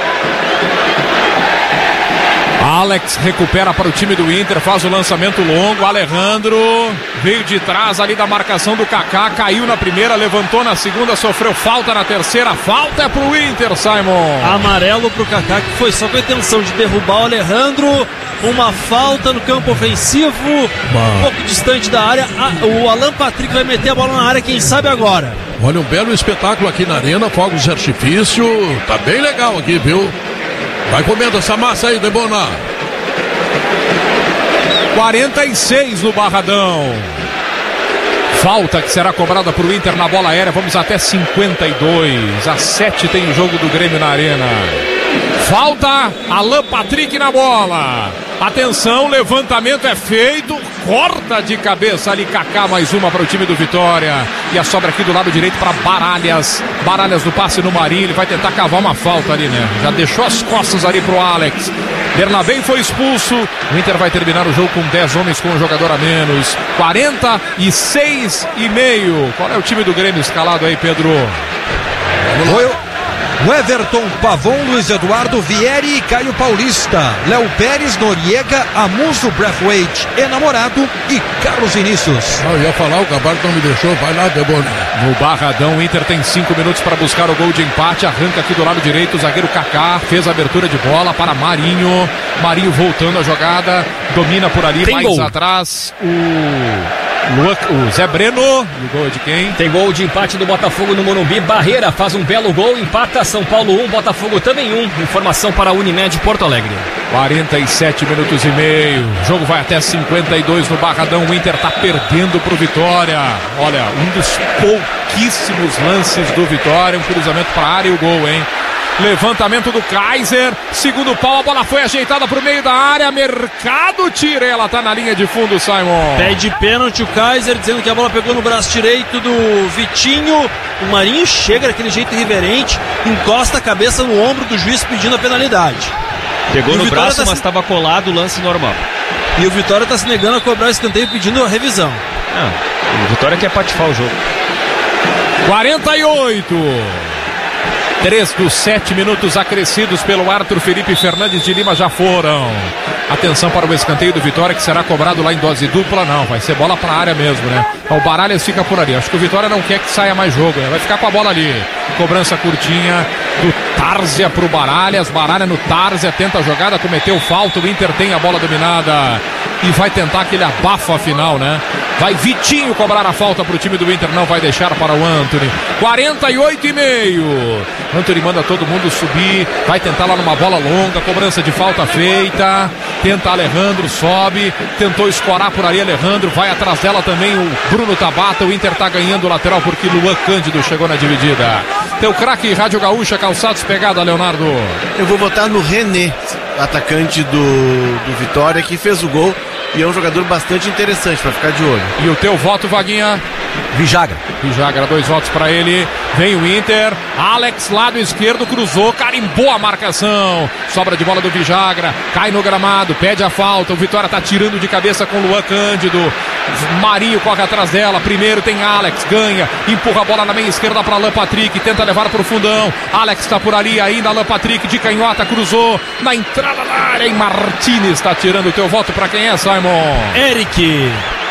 Alex recupera para o time do Inter, faz o lançamento longo, Alejandro veio de trás ali da marcação do Kaká, caiu na primeira, levantou na segunda, sofreu falta na terceira, falta é pro Inter, Simon. Amarelo pro Kaká, que foi só com a intenção de derrubar o Alejandro, uma falta no campo ofensivo, um pouco distante da área, o Alan Patrick vai meter a bola na área, quem sabe agora. Olha, um belo espetáculo aqui na arena, fogos de artifício, tá bem legal aqui, viu? Vai comendo essa massa aí, Debona. 46 no Barradão. Falta que será cobrada para o Inter na bola aérea. Vamos até 52. Às 7 tem o jogo do Grêmio na arena. Falta, Alan Patrick na bola. Atenção, levantamento é feito. Corta de cabeça ali Kaká, mais uma para o time do Vitória. E a sobra aqui do lado direito para Baralhas. Baralhas do passe no Marinho. Ele vai tentar cavar uma falta ali, né? Já deixou as costas ali pro Alex. Bernabé foi expulso. O Inter vai terminar o jogo com 10 homens com um jogador a menos. 46,5. Qual é o time do Grêmio escalado aí, Pedro? Foi o Everton, Pavon, Luiz Eduardo, Vieri e Caio Paulista, Léo Pérez, Noriega, Amuso, Braithwaite, Enamorado e Carlos Vinícius. Eu ia falar, o Gabardo não me deixou, vai lá, Debona. No Barradão, o Inter tem 5 minutos para buscar o gol de empate. Arranca aqui do lado direito, o zagueiro Kaká fez a abertura de bola para Marinho. Marinho voltando a jogada, domina por ali, Tem mais gol. atrás o Zé Breno. E o gol é de quem? Tem gol de empate do Botafogo no Morumbi. Barreira faz um belo gol, empata São Paulo 1, Botafogo também 1. Informação para a Unimed Porto Alegre. 47 minutos e meio. O jogo vai até 52 no Barradão. O Inter tá perdendo pro Vitória. Olha, um dos pouquíssimos lances do Vitória. Um cruzamento para a área e o gol, hein? Levantamento do Kaiser, segundo pau, a bola foi ajeitada pro meio da área, Mercado tira, ela tá na linha de fundo, Simon. Pede pênalti o Kaiser, dizendo que a bola pegou no braço direito do Vitinho. O Marinho chega daquele jeito irreverente, encosta a cabeça no ombro do juiz pedindo a penalidade. Pegou no Vitória braço, mas estava colado, o lance normal. E o Vitória tá se negando a cobrar o escanteio pedindo a revisão. O Vitória quer patifar o jogo. 48. 3 dos 7 minutos acrescidos pelo Arthur Felipe Fernandes de Lima já foram. Atenção para o escanteio do Vitória, que será cobrado lá em dose dupla. Não, vai ser bola para a área mesmo, né? O Baralhas fica por ali. Acho que o Vitória não quer que saia mais jogo, né? Vai ficar com a bola ali. Cobrança curtinha do Tárzia pro Baralhas. Baralhas no Tárzia, tenta a jogada, cometeu falta. O Inter tem a bola dominada e vai tentar aquele abafa final, né? Vai Vitinho cobrar a falta pro time do Inter, não vai deixar para o Antony. 48,5. Antony manda todo mundo subir, vai tentar lá numa bola longa, cobrança de falta feita. Tenta Alejandro, sobe, tentou escorar por ali Alejandro, vai atrás dela também o Bruno Tabata. O Inter tá ganhando o lateral porque Luan Cândido chegou na dividida. Teu craque Rádio Gaúcha, calçados pegada, Leonardo. Eu vou votar no René, atacante do Vitória, que fez o gol e é um jogador bastante interessante para ficar de olho. E o teu voto, Vaguinha? Vijagra. Vijagra, 2 votos para ele. Vem o Inter. Alex, lado esquerdo, cruzou, carimbou a marcação. Sobra de bola do Vijagra. Cai no gramado, pede a falta. O Vitória tá tirando de cabeça com o Luan Cândido. Marinho corre atrás dela. Primeiro tem Alex, ganha. Empurra a bola na meia esquerda para Alan Patrick. Tenta levar pro fundão. Alex tá por ali ainda. Alan Patrick de canhota, cruzou na entrada da área. E Martínez tá tirando o teu voto para quem é, Simon? Eric.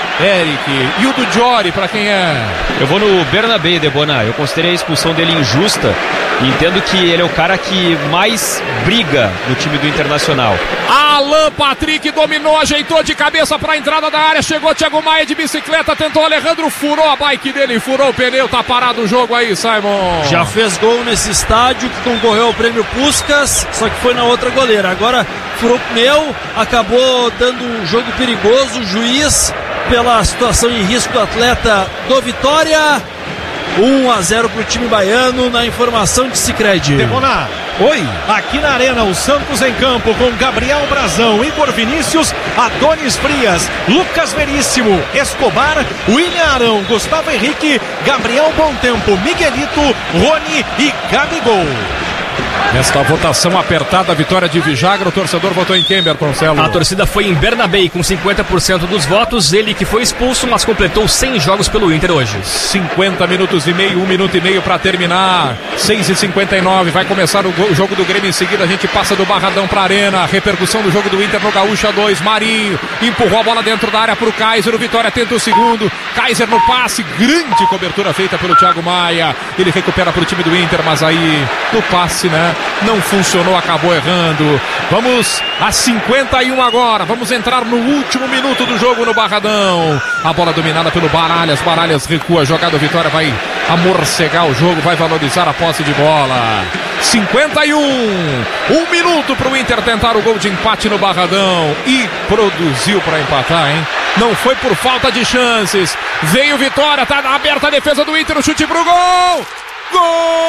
E o do Jory, pra quem é? Eu vou no Bernabé, Debona. Eu considerei a expulsão dele injusta e entendo que ele é o cara que mais briga no time do Internacional. Alan Patrick dominou, ajeitou de cabeça pra entrada da área, chegou Thiago Maia de bicicleta, tentou Alejandro, furou a bike dele, furou o pneu, tá parado o jogo aí, Simon. Já fez gol nesse estádio que concorreu ao prêmio Puskás, só que foi na outra goleira. Agora furou o pneu, acabou dando um jogo perigoso, o juiz pela situação em risco do atleta do Vitória. 1-0 pro time baiano na informação de Sicredi. Debona. Oi. Aqui na Arena, o Santos em campo com Gabriel Brazão, Igor Vinícius, Adonis Frias, Lucas Veríssimo, Escobar, William Arão, Gustavo Henrique, Gabriel Bontempo, Miguelito, Rony e Gabigol. Nesta votação apertada, a vitória de Vijagra, o torcedor votou em quem, Bertoncello? A torcida foi em Bernabé com 50% dos votos, ele que foi expulso, mas completou 100 jogos pelo Inter hoje. 50 minutos e meio, 1 minuto e meio para terminar. 6h59, vai começar o jogo do Grêmio. Em seguida a gente passa do Barradão para a Arena. Repercussão do jogo do Inter no Gaúcha 2. Marinho empurrou a bola dentro da área para o Kaiser. O Vitória tenta o segundo. Kaiser no passe, grande cobertura feita pelo Thiago Maia. Ele recupera para o time do Inter, mas aí no passe, né? Não funcionou, acabou errando. Vamos a 51 agora. Vamos entrar no último minuto do jogo no Barradão. A bola dominada pelo Baralhas. Baralhas recua, a jogada do Vitória vai amorcegar o jogo, vai valorizar a posse de bola. 51. 1 minuto para o Inter tentar o gol de empate no Barradão. E produziu para empatar, hein? Não foi por falta de chances. Veio Vitória, tá aberta a defesa do Inter, o chute pro gol. Gol!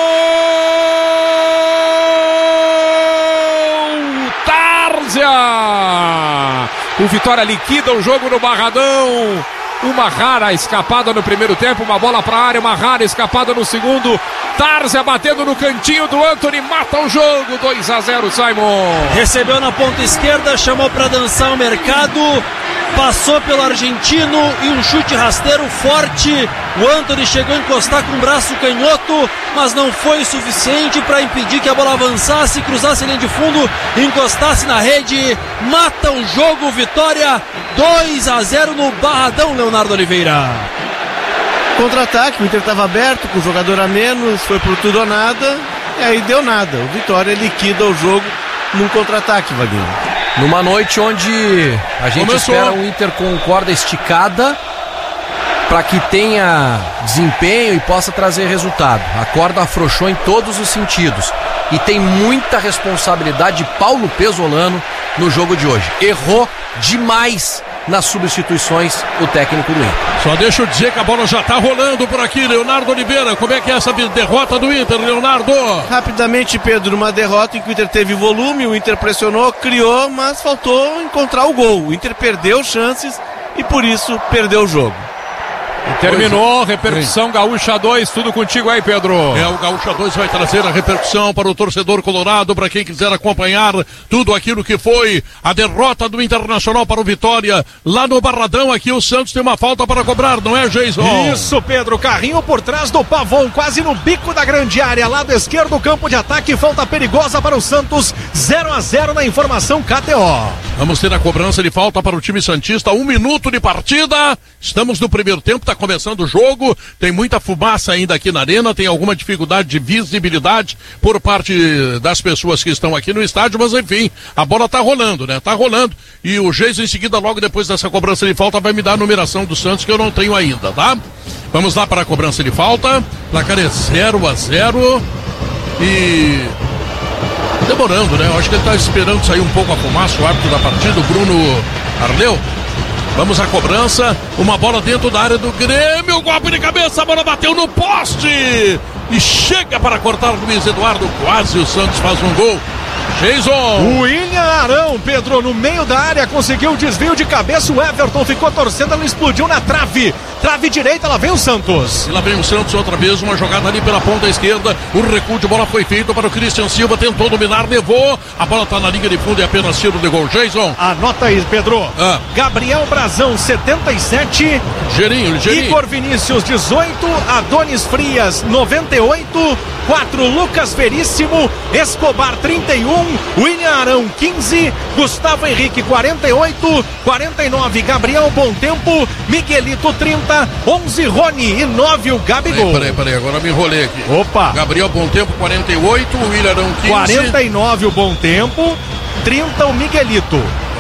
Tárzia! O Vitória liquida o jogo no Barradão. Uma rara escapada no primeiro tempo, uma bola para a área, uma rara escapada no segundo. Tárzia batendo no cantinho do Antony, mata o jogo. 2-0, Simon. Recebeu na ponta esquerda, chamou para dançar o mercado, passou pelo argentino e um chute rasteiro forte. O Antony chegou a encostar com o braço canhoto, mas não foi suficiente para impedir que a bola avançasse, cruzasse a linha de fundo, encostasse na rede. Mata o jogo, Vitória 2-0 no Barradão, Leonardo Oliveira. Contra-ataque, o Inter estava aberto, com o jogador a menos, foi por tudo ou nada, e aí deu nada. O Vitória liquida o jogo num contra-ataque, Vaguinho. Numa noite onde a gente espera um Inter com corda esticada para que tenha desempenho e possa trazer resultado. A corda afrouxou em todos os sentidos e tem muita responsabilidade de Paulo Pesolano no jogo de hoje. Errou demais nas substituições o técnico do Inter. Só deixa eu dizer que a bola já está rolando por aqui, Leonardo Oliveira. Como é que é essa derrota do Inter, Leonardo? Rapidamente, Pedro, uma derrota em que o Inter teve volume, o Inter pressionou, criou, mas faltou encontrar o gol. O Inter perdeu chances e por isso perdeu o jogo. E terminou, repercussão Gaúcha 2, tudo contigo aí, Pedro. O Gaúcha 2 vai trazer a repercussão para o torcedor colorado, para quem quiser acompanhar tudo aquilo que foi a derrota do Internacional para o Vitória, lá no Barradão. Aqui o Santos tem uma falta para cobrar, não é, Jason? Isso, Pedro, carrinho por trás do Pavon, quase no bico da grande área, lado esquerdo, campo de ataque, falta perigosa para o Santos, 0-0 na informação KTO. Vamos ter a cobrança de falta para o time santista, 1 minuto de partida, estamos no primeiro tempo, está começando o jogo, tem muita fumaça ainda aqui na arena, tem alguma dificuldade de visibilidade por parte das pessoas que estão aqui no estádio, mas enfim, a bola tá rolando, né? Tá rolando, e o Geis em seguida, logo depois dessa cobrança de falta, vai me dar a numeração do Santos, que eu não tenho ainda, tá? Vamos lá para a cobrança de falta, placar é 0-0, e... demorando, né? Eu acho que ele tá esperando sair um pouco a fumaça, o árbitro da partida, o Bruno Arleu. Vamos à cobrança, uma bola dentro da área do Grêmio, golpe de cabeça, a bola bateu no poste e chega para cortar o Luiz Eduardo, quase o Santos faz um gol. Jason. O William Arão, Pedro, no meio da área, conseguiu o desvio de cabeça. O Everton ficou torcendo, ela explodiu na trave. Trave direita, lá vem o Santos. E lá vem o Santos outra vez, uma jogada ali pela ponta esquerda. O recuo de bola foi feito para o Christian Silva, tentou dominar, levou. A bola está na linha de fundo e apenas tiro de gol. Jason. Anota aí, Pedro. Gabriel Brazão, 77. Gerinho. Igor Vinícius, 18. Adonis Frias, 98. 4, Lucas Veríssimo. Escobar, 31. William Arão, 15. Gustavo Henrique, 48. 49, Gabriel Bom Tempo. Miguelito, 30. 11, Rony e 9, o Gabigol. Peraí, agora me enrolei aqui. Opa. Gabriel Bom Tempo, 48. O William Arão, 15. 49, o Bom Tempo. 30, o Miguelito.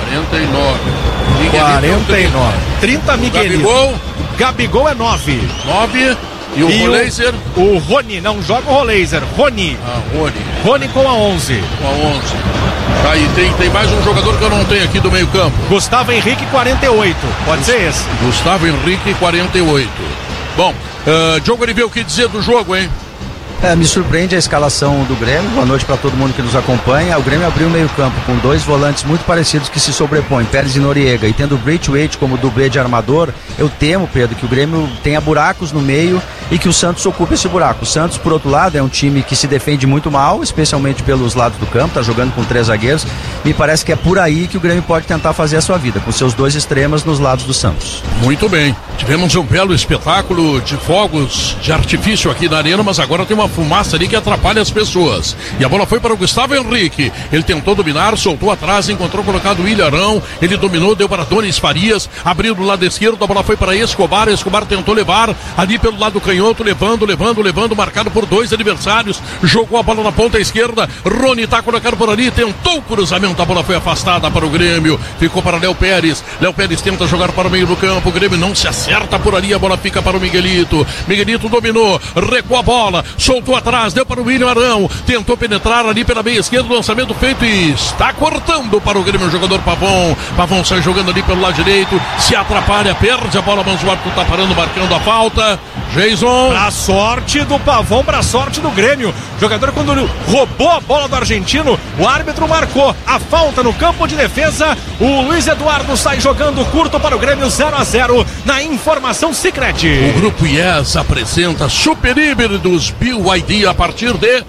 49. 30, Miguelito. Gabigol é 9. 9. E o Roleiser? O Rony, não joga o Roleiser. Rony. Rony com a 11. Com a 11. Tá aí, tem mais um jogador que eu não tenho aqui do meio campo. Gustavo Henrique, 48. Pode ser esse. Gustavo Henrique, 48. Bom, Diogo Oliveira, o que dizer do jogo, hein? Me surpreende a escalação do Grêmio. Boa noite para todo mundo que nos acompanha. O Grêmio abriu o meio-campo com dois volantes muito parecidos que se sobrepõem, Pérez e Noriega, e tendo o Braithwaite como dublê de armador, eu temo, Pedro, que o Grêmio tenha buracos no meio e que o Santos ocupe esse buraco. O Santos, por outro lado, é um time que se defende muito mal, especialmente pelos lados do campo, tá jogando com 3 zagueiros. Me parece que é por aí que o Grêmio pode tentar fazer a sua vida, com seus 2 extremas nos lados do Santos. Muito bem. Tivemos um belo espetáculo de fogos de artifício aqui na arena, mas agora tem uma fumaça ali que atrapalha as pessoas. E a bola foi para o Gustavo Henrique. Ele tentou dominar, soltou atrás, encontrou colocado o William Arão. Ele dominou, deu para Adonis Farias, abriu do lado esquerdo, a bola foi para Escobar. Escobar tentou levar ali pelo lado canhoto, levando, marcado por 2 adversários. Jogou a bola na ponta esquerda. Rony tá colocado por ali, tentou o cruzamento, a bola foi afastada para o Grêmio. Ficou para Léo Pérez. Léo Pérez tenta jogar para o meio do campo. O Grêmio não se acerta por ali, a bola fica para o Miguelito. Miguelito dominou, recuou a bola, soltou atrás, deu para o William Arão, tentou penetrar ali pela meia esquerda, lançamento feito e está cortando para o Grêmio o jogador Pavon. Pavon sai jogando ali pelo lado direito, se atrapalha, perde a bola, mas o árbitro está parando, marcando a falta. Jason. Pra sorte do Pavon, pra sorte do Grêmio. O jogador, quando roubou a bola do argentino, o árbitro marcou a falta no campo de defesa. O Luiz Eduardo sai jogando curto para o Grêmio, 0-0 na informação Sicredi. O Grupo IES apresenta super híbridos BYD a partir de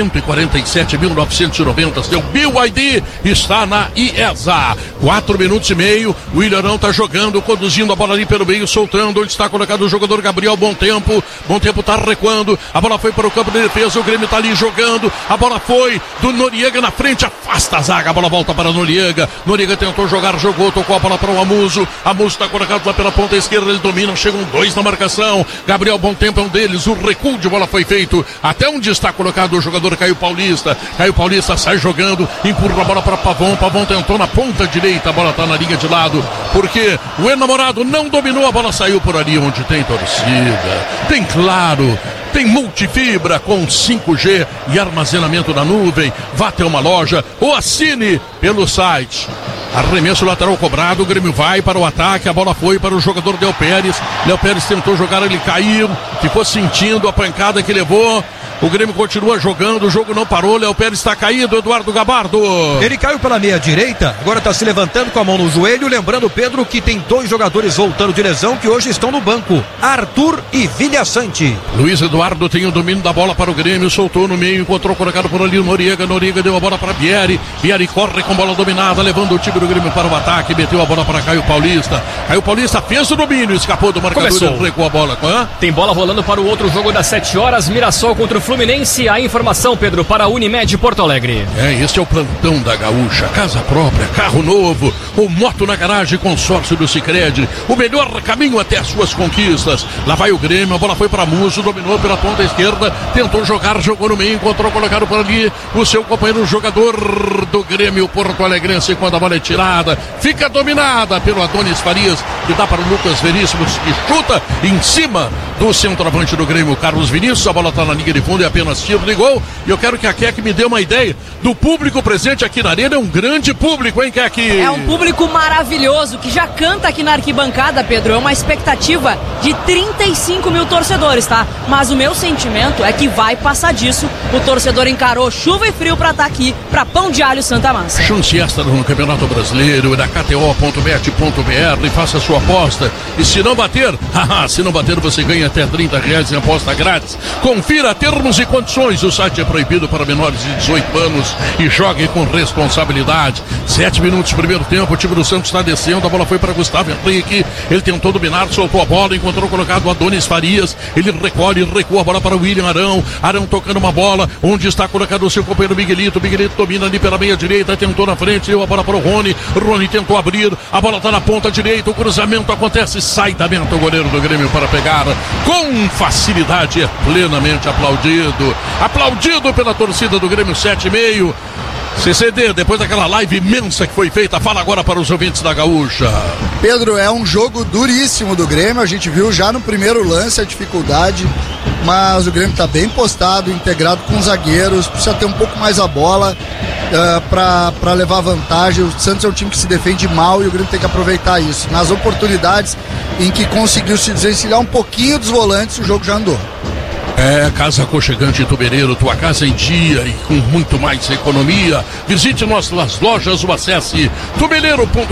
147.990. Seu BYD está na IESA. 4 minutos e meio. O William Arão está jogando, conduzindo a bola ali pelo meio, soltando. Onde está colocado o jogador Gabriel Bom Tempo. Bom Tempo está recuando. A bola foi para o campo de defesa. O Grêmio está ali jogando. A bola foi do Noriega na frente. Afasta a zaga. A bola volta para Noriega. Noriega tentou jogar, jogou, tocou a bola para o Amuso. Amuso está colocado lá pela ponta esquerda. Ele domina. Chegam 2 na marcação. Gabriel Bom Tempo é um deles. O recuo de bola foi feito. Até onde está colocado o jogador Caio Paulista. Caio Paulista sai jogando. Empurra a bola para Pavon. Pavon tentou na ponta direita. A bola está na linha de lado. Porque o enamorado não dominou. A bola saiu por ali onde tem torcida. Tem Claro, tem multifibra com 5G e armazenamento na nuvem. Vá até uma loja ou assine pelo site. Arremesso lateral cobrado, o Grêmio vai para o ataque, a bola foi para o jogador Léo Pérez. Léo Pérez tentou jogar, ele caiu, ficou sentindo a pancada que levou. O Grêmio continua jogando, o jogo não parou, Léo Pérez está caído, Eduardo Gabardo. Ele caiu pela meia direita, agora está se levantando com a mão no joelho, lembrando, Pedro, que tem 2 jogadores voltando de lesão que hoje estão no banco, Arthur e Vilhaçante. Luiz Eduardo tem o domínio da bola para o Grêmio, soltou no meio, encontrou colocado por ali o Noriega deu a bola para Vieri corre com bola dominada, levando o time do Grêmio para o ataque, meteu a bola para Caio Paulista fez o domínio, escapou do marcador e recuou a bola. Tem bola rolando para o outro jogo das 7 horas, Mirassol contra o Fluminense. A informação, Pedro, para a Unimed Porto Alegre. Este é o plantão da Gaúcha. Casa própria, carro novo, ou moto na garagem, consórcio do Sicredi. O melhor caminho até as suas conquistas. Lá vai o Grêmio, a bola foi para Musso, dominou pela ponta esquerda, tentou jogar, jogou no meio, encontrou colocado por ali o seu companheiro, jogador do Grêmio Porto Alegrense. Quando a bola é tirada, fica dominada pelo Adonis Farias, que dá para o Lucas Veríssimo, que chuta em cima do centroavante do Grêmio, Carlos Vinícius. A bola está na linha de fundo e apenas tiro de gol. E eu quero que a Kek me dê uma ideia do público presente aqui na Arena. É um grande público, hein, Kek? É um público maravilhoso que já canta aqui na arquibancada, Pedro. É uma expectativa de 35 mil torcedores, tá? Mas o meu sentimento é que vai passar disso. O torcedor encarou chuva e frio pra estar aqui, pra Pão de Alho Santa Massa. Chance extra no Campeonato Brasileiro, da KTO.bet.br, e faça a sua aposta. E se não bater, se não bater, você ganha até R$30 em aposta grátis. Confira termos e condições. O site é proibido para menores de 18 anos e jogue com responsabilidade. 7 minutos, primeiro tempo, o time do Santos está descendo, a bola foi para Gustavo Henrique, ele tentou dominar, soltou a bola, encontrou colocado Adonis Farias, ele recolhe, recua a bola para o William Arão tocando uma bola, onde está colocado o seu companheiro Miguelito domina ali pela meia direita, tentou na frente, deu a bola para o Rony tentou abrir, a bola está na ponta direita, o cruzamento acontece, sai da meta o goleiro do Grêmio para pegar, com facilidade, é plenamente aplaudido pela torcida do Grêmio, 7,5. CCD, depois daquela live imensa que foi feita, fala agora para os ouvintes da Gaúcha. Pedro, é um jogo duríssimo do Grêmio, a gente viu já no primeiro lance a dificuldade, mas o Grêmio está bem postado, integrado com os zagueiros, precisa ter um pouco mais a bola para levar vantagem. O Santos é um time que se defende mal e o Grêmio tem que aproveitar isso. Nas oportunidades em que conseguiu se desvencilhar um pouquinho dos volantes, o jogo já andou. Casa aconchegante Tubereiro, tua casa em dia e com muito mais economia. Visite nossas lojas ou acesse tubereiro.com.br.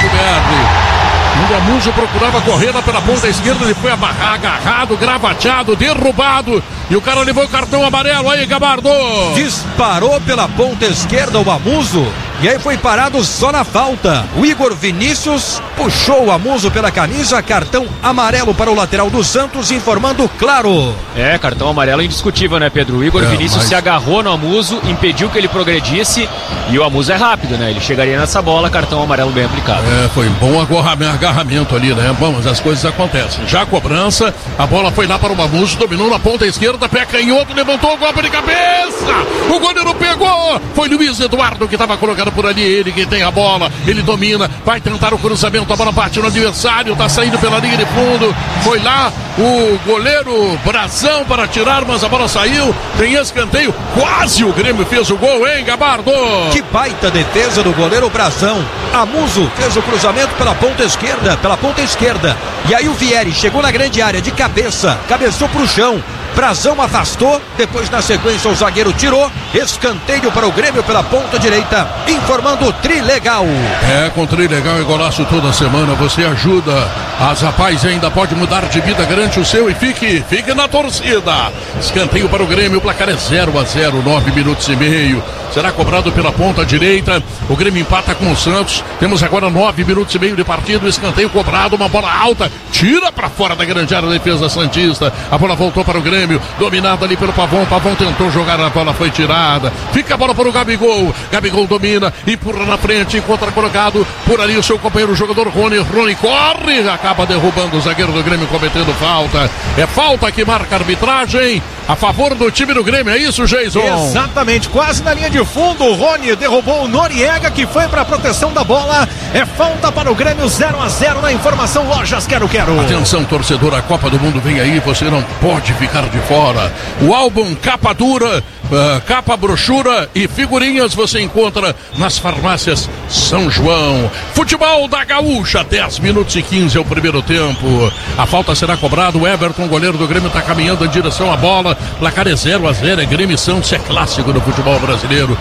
O Amuso procurava a corrida pela ponta esquerda, ele foi agarrado, gravateado, derrubado, e o cara levou o cartão amarelo. Aí, Gabardo disparou pela ponta esquerda o Amuso, e aí foi parado só na falta. O Igor Vinícius puxou o Amuso pela camisa, cartão amarelo para o lateral do Santos, informando claro. Cartão amarelo indiscutível, né, Pedro? O Igor Vinícius se agarrou no Amuso, impediu que ele progredisse, e o Amuso é rápido, né? Ele chegaria nessa bola, cartão amarelo bem aplicado. Foi bom agarramento ali, né? Vamos, as coisas acontecem. Já a cobrança, a bola foi lá para o Amuso, dominou na ponta esquerda, pé canhoto, levantou o golpe de cabeça, o goleiro pegou, foi Luiz Eduardo que estava colocado por ali, ele que tem a bola, ele domina, vai tentar o cruzamento, a bola bate no adversário, tá saindo pela linha de fundo, foi lá o goleiro Brazão para tirar, mas a bola saiu, tem escanteio, quase o Grêmio fez o gol, hein, Gabardo? Que baita defesa do goleiro Brazão. Amuso fez o cruzamento pela ponta esquerda, e aí o Vieri chegou na grande área de cabeça, cabeçou pro chão, Brazão afastou, depois na sequência o zagueiro tirou, escanteio para o Grêmio pela ponta direita, informando o Trilegal. Com Trilegal e golaço toda semana, você ajuda as rapazes, ainda pode mudar de vida, garante o seu e fique na torcida. Escanteio para o Grêmio, o placar é 0-0, 9 minutos e meio, será cobrado pela ponta direita, o Grêmio empata com o Santos, temos agora 9 minutos e meio de partida, o escanteio cobrado, uma bola alta, tira para fora da grande área da defesa santista, a bola voltou para o Grêmio, dominada ali pelo Pavão tentou jogar, a bola foi tirada, fica a bola para o Gabigol domina, empurra na frente, encontra colocado por ali o seu companheiro, o jogador Rony corre, acaba derrubando o zagueiro do Grêmio, cometendo falta, é falta que marca a arbitragem a favor do time do Grêmio, é isso, Jason? Exatamente, quase na linha de fundo, o Rony derrubou o Noriega, que foi para a proteção da bola, é falta para o Grêmio, 0-0 na informação Lojas Quero. Atenção, torcedor, a Copa do Mundo vem aí, você não pode ficar de fora. O álbum Capa Dura, capa, brochura e figurinhas você encontra nas farmácias São João. Futebol da Gaúcha, 10 minutos e 15 é o primeiro tempo. A falta será cobrada, o Everton, goleiro do Grêmio, está caminhando em direção à bola. Placar é 0-0, é Grêmio e Santos, é clássico do futebol brasileiro.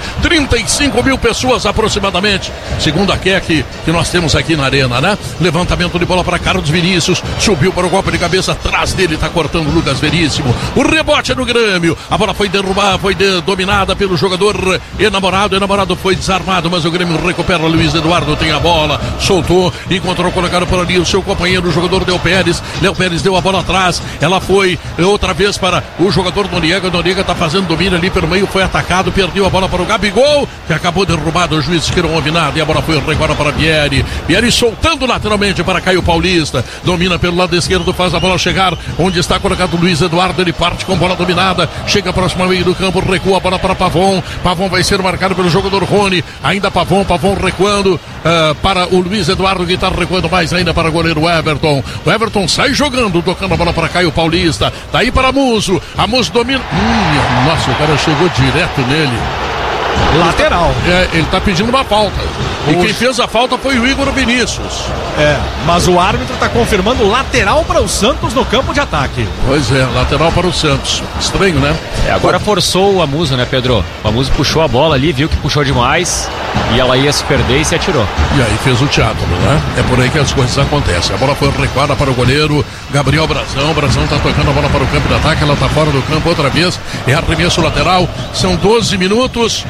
35 mil pessoas aproximadamente, segundo a Kek, que nós temos aqui na Arena, né? Levantamento de bola para Carlos Vinícius, subiu para o golpe de cabeça, atrás dele está cortando o Lucas Veríssimo. O rebote é no Grêmio, a bola foi derrubada, dominada pelo jogador Enamorado foi desarmado, mas o Grêmio recupera, Luiz Eduardo tem a bola, soltou, encontrou colocado por ali o seu companheiro, o jogador Léo Pérez deu a bola atrás, ela foi outra vez para o jogador Noriega está fazendo domínio ali pelo meio, foi atacado, perdeu a bola para o Gabigol, que acabou derrubado, os juízes que não houve nada, e a bola foi agora para Vieri soltando lateralmente para Caio Paulista, domina pelo lado esquerdo, faz a bola chegar onde está colocado o Luiz Eduardo, ele parte com bola dominada, chega próximo ao meio do campo, recua a bola para Pavon. Pavon vai ser marcado pelo jogador Rony. Ainda Pavon recuando para o Luiz Eduardo, que está recuando mais ainda para o goleiro Everton. O Everton sai jogando, tocando a bola para Caio Paulista. Daí para Muso. A Muso domina. Nossa, o cara chegou direto nele. Lateral. Ele tá pedindo uma falta. E quem fez a falta foi o Igor Vinícius. Mas o árbitro tá confirmando lateral para o Santos no campo de ataque. Pois é, lateral para o Santos. Estranho, né? Agora forçou o Amuso, né, Pedro? O Amuso puxou a bola ali, viu que puxou demais e ela ia se perder e se atirou. E aí fez o teatro, né? É por aí que as coisas acontecem. A bola foi recuada para o goleiro Gabriel Brazão. O Brazão tá tocando a bola para o campo de ataque. Ela tá fora do campo outra vez. É arremesso lateral. São 12 minutos.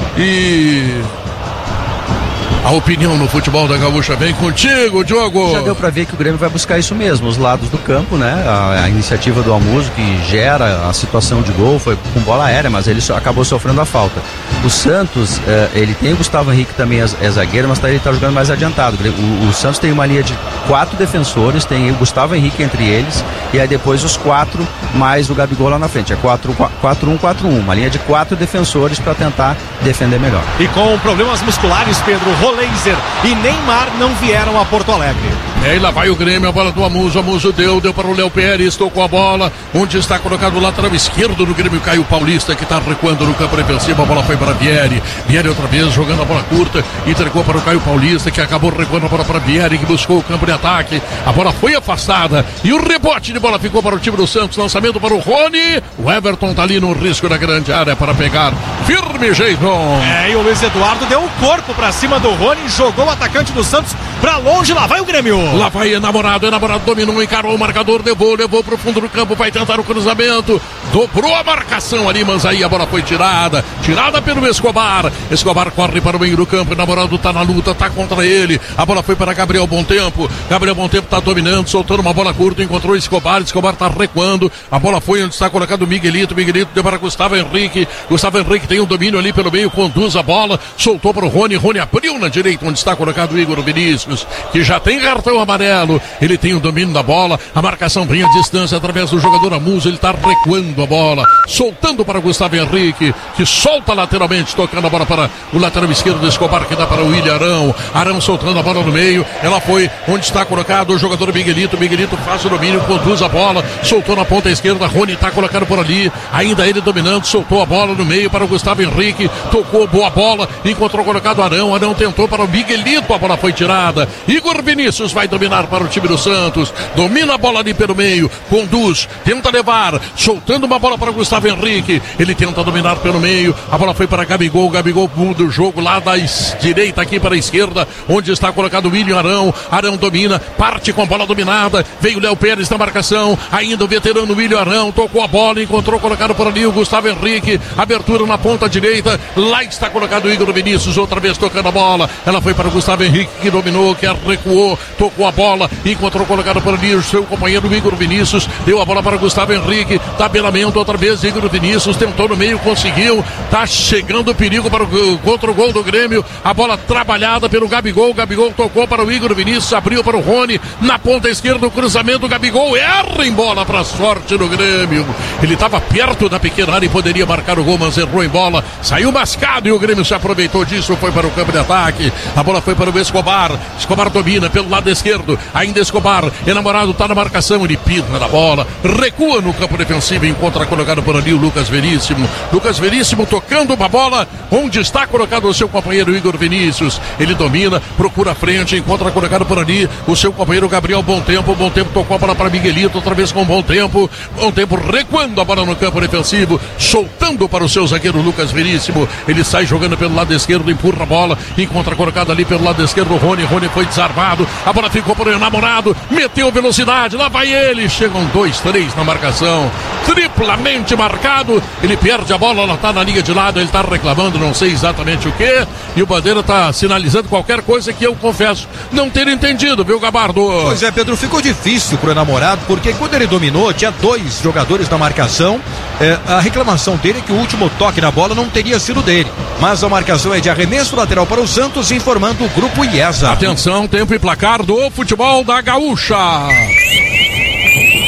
E a opinião no futebol da Gaúcha vem contigo, Diogo. Já deu pra ver que o Grêmio vai buscar isso mesmo, os lados do campo, né? A iniciativa do Amuso, que gera a situação de gol, foi com bola aérea, mas ele acabou sofrendo a falta. O Santos, ele tem o Gustavo Henrique também, é zagueiro, mas ele tá jogando mais adiantado. O Santos tem uma linha de 4 defensores, tem o Gustavo Henrique entre eles, e aí depois os 4 mais o Gabigol lá na frente. É 4-1-4-1, uma linha de 4 defensores para tentar defender melhor. E com problemas musculares, Pedro, Roleiser e Neymar não vieram a Porto Alegre. E lá vai o Grêmio, a bola do Amuso. Amuso deu para o Léo Pérez, tocou a bola. Onde está colocado o lateral esquerdo do Grêmio, Caio Paulista, que está recuando no campo defensivo. A bola foi para Vieri. Vieri outra vez jogando a bola curta. Entregou para o Caio Paulista, que acabou recuando a bola para Vieri, que buscou o campo de ataque. A bola foi afastada. E o rebote de bola ficou para o time do Santos. Lançamento para o Rony. O Everton está ali no risco da grande área para pegar. Firme jeito. E o Luiz Eduardo deu o corpo para cima do Rony. Jogou o atacante do Santos para longe. Lá vai o Grêmio. Lá vai enamorado dominou, encarou o marcador, levou pro fundo do campo, vai tentar o cruzamento, dobrou a marcação ali, mas aí a bola foi tirada pelo Escobar corre para o meio do campo, enamorado tá na luta, tá contra ele, a bola foi para Gabriel Bontempo tá dominando, soltando uma bola curta, encontrou Escobar tá recuando, a bola foi onde está colocado o Miguelito deu para Gustavo Henrique tem um domínio ali pelo meio, conduz a bola, soltou para o Rony abriu na direita, onde está colocado o Igor Vinícius, que já tem cartão amarelo, ele tem o domínio da bola, a marcação vem à distância através do jogador Amuso, ele está recuando a bola, soltando para Gustavo Henrique, que solta lateralmente, tocando a bola para o lateral esquerdo do Escobar, que dá para o William Arão soltando a bola no meio, ela foi onde está colocado o jogador Miguelito faz o domínio, conduz a bola, soltou na ponta esquerda, Rony está colocado por ali, ainda ele dominando, soltou a bola no meio para o Gustavo Henrique, tocou boa bola, encontrou colocado Arão tentou para o Miguelito, a bola foi tirada, Igor Vinícius vai dominar para o time do Santos, domina a bola ali pelo meio, conduz, tenta levar, soltando uma bola para o Gustavo Henrique, ele tenta dominar pelo meio, a bola foi para Gabigol muda o jogo lá da direita aqui para a esquerda, onde está colocado o William Arão domina, parte com a bola dominada, veio o Léo Pérez na marcação, ainda o veterano William Arão, tocou a bola, encontrou colocado por ali o Gustavo Henrique, abertura na ponta direita, lá está colocado o Igor Vinícius, outra vez tocando a bola, ela foi para o Gustavo Henrique, que dominou, que recuou, tocou a bola, encontrou colocado por ali o seu companheiro Igor Vinícius, deu a bola para Gustavo Henrique, tabelamento outra vez, Igor Vinícius tentou no meio, conseguiu, tá chegando o perigo contra o gol do Grêmio, a bola trabalhada pelo Gabigol tocou para o Igor Vinícius, abriu para o Rony, na ponta esquerda o cruzamento, o Gabigol erra em bola para a sorte do Grêmio, ele estava perto da pequena área e poderia marcar o gol, mas errou em bola, saiu mascado e o Grêmio se aproveitou disso, foi para o campo de ataque, a bola foi para o Escobar domina pelo lado esquerdo, ainda Escobar, enamorado tá na marcação, ele pisa na bola, recua no campo defensivo, encontra colocado por ali o Lucas Veríssimo tocando uma bola, onde está colocado o seu companheiro Igor Vinícius, ele domina, procura a frente, encontra colocado por ali o seu companheiro Gabriel Bontempo tocou a bola para Miguelito, outra vez com Bontempo recuando a bola no campo defensivo, soltando para o seu zagueiro Lucas Veríssimo, ele sai jogando pelo lado esquerdo, empurra a bola, encontra colocado ali pelo lado esquerdo o Rony foi desarmado, a bola ficou para o enamorado, meteu velocidade, lá vai ele, chegam 2-3 na marcação, triplamente marcado, ele perde a bola, ela está na linha de lado, ele está reclamando, não sei exatamente o que, e o Bandeira está sinalizando qualquer coisa que eu confesso não ter entendido, viu, Gabardo? Pois é, Pedro, ficou difícil pro enamorado, porque quando ele dominou, tinha 2 jogadores na marcação, a reclamação dele é que o último toque na bola não teria sido dele, mas a marcação é de arremesso lateral para o Santos, informando o grupo IESA. Atenção, tempo e placar do futebol da Gaúcha.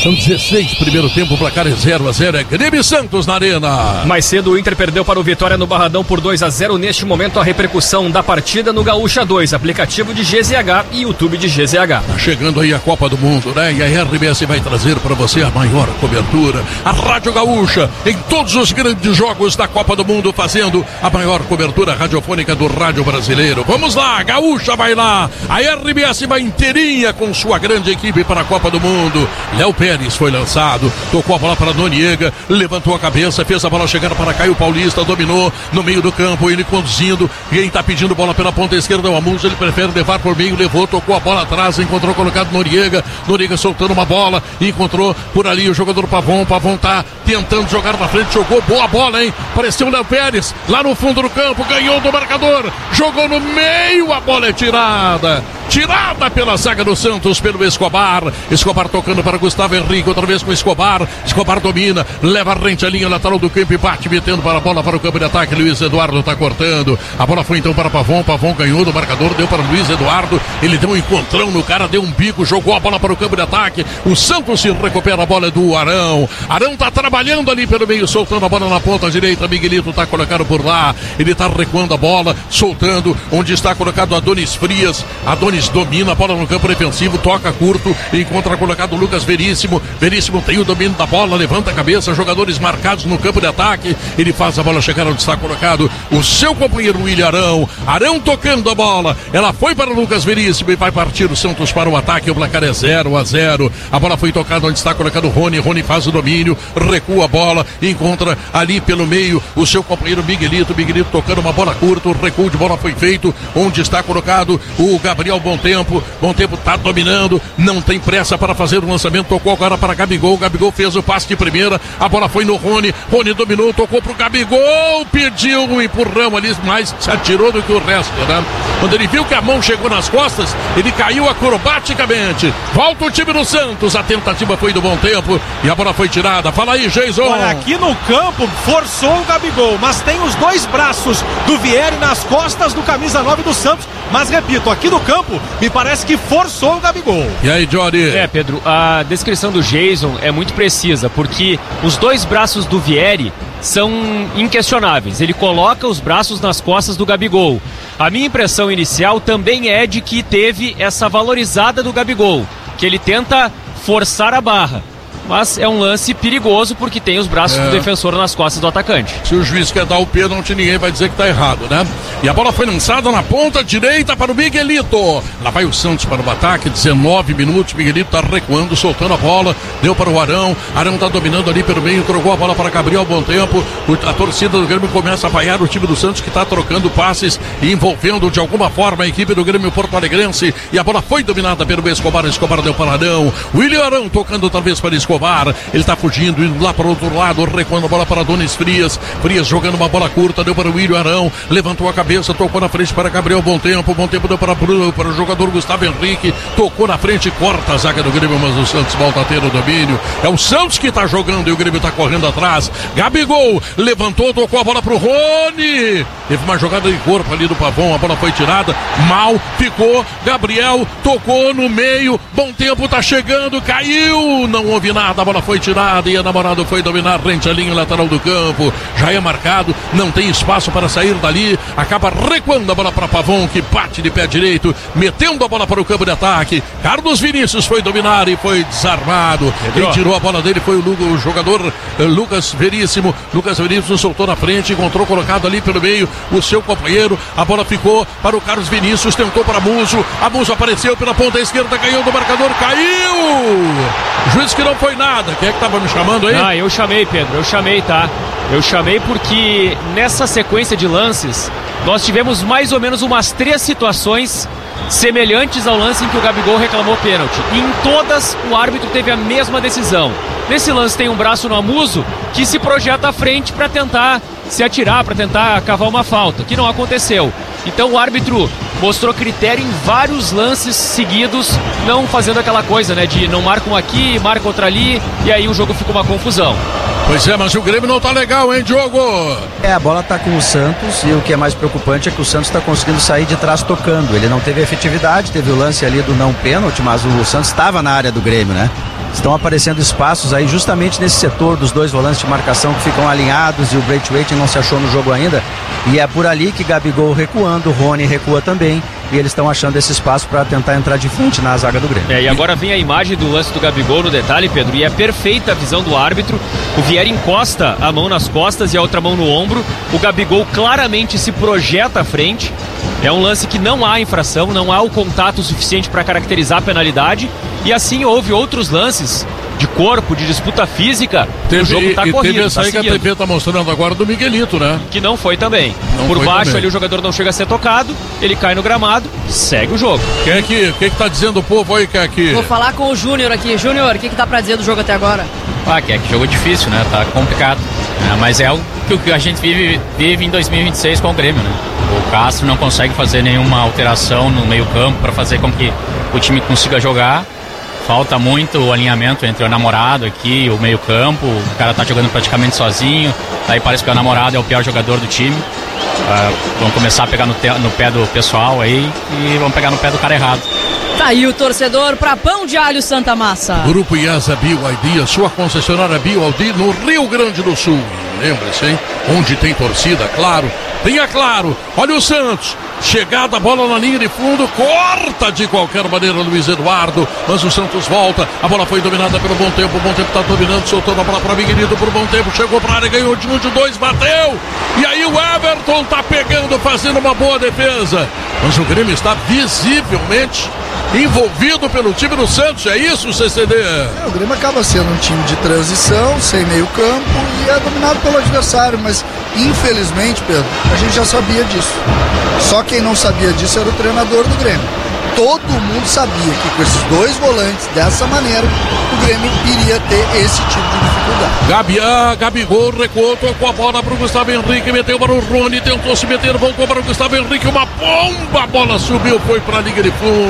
São 16, primeiro tempo, o placar é 0-0, é Grêmio e Santos na Arena. Mais cedo o Inter perdeu para o Vitória no Barradão por 2-0. Neste momento a repercussão da partida no Gaúcha 2, aplicativo de GZH e YouTube de GZH. Tá chegando aí a Copa do Mundo, né? E a RBS vai trazer para você a maior cobertura. A Rádio Gaúcha, em todos os grandes jogos da Copa do Mundo, fazendo a maior cobertura radiofônica do rádio brasileiro. Vamos lá, Gaúcha vai lá. A RBS vai inteirinha com sua grande equipe para a Copa do Mundo. Léo Pérez foi lançado, tocou a bola para Noriega, levantou a cabeça, fez a bola chegar para Caio Paulista, dominou no meio do campo, ele conduzindo, quem está pedindo bola pela ponta esquerda é o Amuso, ele prefere levar por meio, levou, tocou a bola atrás, encontrou colocado Noriega soltando uma bola, encontrou por ali o jogador Pavon tá tentando jogar na frente, jogou boa bola, hein? Apareceu o Léo Pérez, lá no fundo do campo, ganhou do marcador, jogou no meio, a bola é tirada pela zaga do Santos, pelo Escobar tocando para Gustavo Henrique, outra vez com Escobar domina, leva a rente a linha lateral do campo e bate, metendo para a bola para o campo de ataque, Luiz Eduardo está cortando, a bola foi então para Pavon ganhou do marcador, deu para Luiz Eduardo, ele deu um encontrão no cara, deu um bico, jogou a bola para o campo de ataque, o Santos se recupera a bola do Arão está trabalhando ali pelo meio, soltando a bola na ponta direita, Miguelito está colocado por lá, ele está recuando a bola, soltando, onde está colocado Adonis Frias, Adonis domina a bola no campo defensivo, toca curto, encontra colocado Lucas Veríssimo tem o domínio da bola, levanta a cabeça, jogadores marcados no campo de ataque, ele faz a bola chegar onde está colocado o seu companheiro William Arão tocando a bola, ela foi para o Lucas Veríssimo e vai partir o Santos para o ataque, o placar é 0-0, a bola foi tocada onde está colocado Rony faz o domínio, recua a bola, encontra ali pelo meio o seu companheiro Miguelito tocando uma bola curta, o recuo de bola foi feito, onde está colocado o Gabriel Bom Tempo está dominando, não tem pressa para fazer o lançamento, tocou agora para Gabigol fez o passe de primeira, a bola foi no Rony dominou, tocou pro Gabigol, pediu um empurrão ali, mas se atirou do que o resto, né? Quando ele viu que a mão chegou nas costas, ele caiu acrobaticamente, volta o time do Santos, a tentativa foi do Bom Tempo e a bola foi tirada, fala aí, Jason. Olha, aqui no campo forçou o Gabigol, mas tem os dois braços do Vieri nas costas do camisa 9 do Santos, mas repito, aqui no campo me parece que forçou o Gabigol. E aí, Johnny? Pedro, a descrição do Jason é muito precisa, porque os dois braços do Vieri são inquestionáveis, ele coloca os braços nas costas do Gabigol. A minha impressão inicial também é de que teve essa valorizada do Gabigol, que ele tenta forçar a barra. Mas é um lance perigoso porque tem os braços do defensor nas costas do atacante. Se o juiz quer dar o pênalti, ninguém vai dizer que está errado, né? E a bola foi lançada na ponta direita para o Miguelito. Lá vai o Santos para o ataque, 19 minutos, Miguelito está recuando, soltando a bola, deu para o Arão está dominando ali pelo meio, trocou a bola para Gabriel Bom Tempo, a torcida do Grêmio começa a vaiar o time do Santos que está trocando passes e envolvendo de alguma forma a equipe do Grêmio Porto-Alegrense, e a bola foi dominada pelo Escobar deu para Arão, William Arão tocando outra vez para Escobar, ele está fugindo, indo lá para o outro lado, recuando a bola para Adonis Frias jogando uma bola curta, deu para o William Arão, levantou a cabeça, tocou na frente para Gabriel Bom Tempo deu para o jogador Gustavo Henrique, tocou na frente, corta a zaga do Grêmio, mas o Santos volta a ter o domínio, é o Santos que está jogando e o Grêmio está correndo atrás, Gabigol levantou, tocou a bola para o Rony, teve uma jogada de corpo ali do Pavon, a bola foi tirada, mal, ficou, Gabriel tocou no meio, Bom Tempo está chegando, caiu, não houve nada, a bola foi tirada e a namorada foi dominar rente a linha lateral do campo, já é marcado, não tem espaço para sair dali, acaba recuando a bola para Pavon, que bate de pé direito, metendo a bola para o campo de ataque, Carlos Vinícius foi dominar e foi desarmado, quem tirou a bola dele foi o jogador Lucas Veríssimo soltou na frente, encontrou colocado ali pelo meio o seu companheiro, a bola ficou para o Carlos Vinícius, tentou para Muso, a Muso apareceu pela ponta esquerda, ganhou do marcador, caiu, juiz que não foi nada. Quem é que estava me chamando aí? Eu chamei, Pedro, tá? Eu chamei porque nessa sequência de lances nós tivemos mais ou menos umas 3 situações semelhantes ao lance em que o Gabigol reclamou pênalti. E em todas o árbitro teve a mesma decisão. Nesse lance tem um braço no Amuso que se projeta à frente para tentar se atirar, para tentar cavar uma falta, que não aconteceu. Então o árbitro mostrou critério em vários lances seguidos, não fazendo aquela coisa, né, de não marca um aqui, marca outro ali, e aí o jogo fica uma confusão. Pois é, mas o Grêmio não tá legal, hein, Diogo? A bola tá com o Santos e o que é mais preocupante é que o Santos tá conseguindo sair de trás tocando. Ele não teve efetividade, teve o lance ali do não pênalti, mas o Santos estava na área do Grêmio, né? Estão aparecendo espaços aí justamente nesse setor dos dois volantes de marcação que ficam alinhados e o Braithwaite não se achou no jogo ainda. E é por ali que Gabigol recuando, o Rony recua também. E eles estão achando esse espaço para tentar entrar de frente na zaga do Grêmio. E agora vem a imagem do lance do Gabigol no detalhe, Pedro, e é perfeita a visão do árbitro. O Vieri encosta a mão nas costas e a outra mão no ombro. O Gabigol claramente se projeta à frente. É um lance que não há infração, não há o contato suficiente para caracterizar a penalidade. E assim houve outros lances de corpo, de disputa física. O jogo tá corrido, teve essa aí que a TV tá mostrando agora do Miguelito, né? Que não foi também. Não Por foi baixo também. ali o jogador não chega a ser tocado, ele cai no gramado, segue o jogo. Quem que tá dizendo o povo aí, que Vou falar com o Júnior aqui. Júnior, o que tá pra dizer do jogo até agora? Que jogo difícil, né? Tá complicado. Mas é algo que a gente vive em 2026 com o Grêmio, né? O Castro não consegue fazer nenhuma alteração no meio-campo para fazer com que o time consiga jogar. Falta muito o alinhamento entre o namorado aqui e o meio-campo. O cara tá jogando praticamente sozinho. Aí parece que o namorado é o pior jogador do time. Vão começar a pegar no pé do pessoal aí e vão pegar no pé do cara errado. Tá aí o torcedor pra Pão de Alho Santa Massa. Grupo IESA BYD, a sua concessionária BYD no Rio Grande do Sul. Lembra-se, hein? Onde tem torcida, claro. Tenha claro. Olha o Santos. Chegada, bola na linha de fundo, corta de qualquer maneira Luiz Eduardo, mas o Santos volta, a bola foi dominada pelo Bom Tempo, o Bom Tempo tá dominando, soltou a bola para Miguelito por Bom Tempo, chegou pra área, ganhou de 1 de 2, bateu, e aí o Everton tá pegando, fazendo uma boa defesa, mas o Grêmio está visivelmente envolvido pelo time do Santos, é isso, CCD? O Grêmio acaba sendo um time de transição, sem meio campo e é dominado pelo adversário, mas infelizmente, Pedro, a gente já sabia disso. Só quem não sabia disso era o treinador do Grêmio. Todo mundo sabia que com esses dois volantes, dessa maneira, o Grêmio iria ter esse tipo de dificuldade. Gabigol recuou, tocou a bola para o Gustavo Henrique, meteu para o Rony, tentou se meter, voltou para o Gustavo Henrique, uma bomba, a bola subiu, foi para a linha de fundo.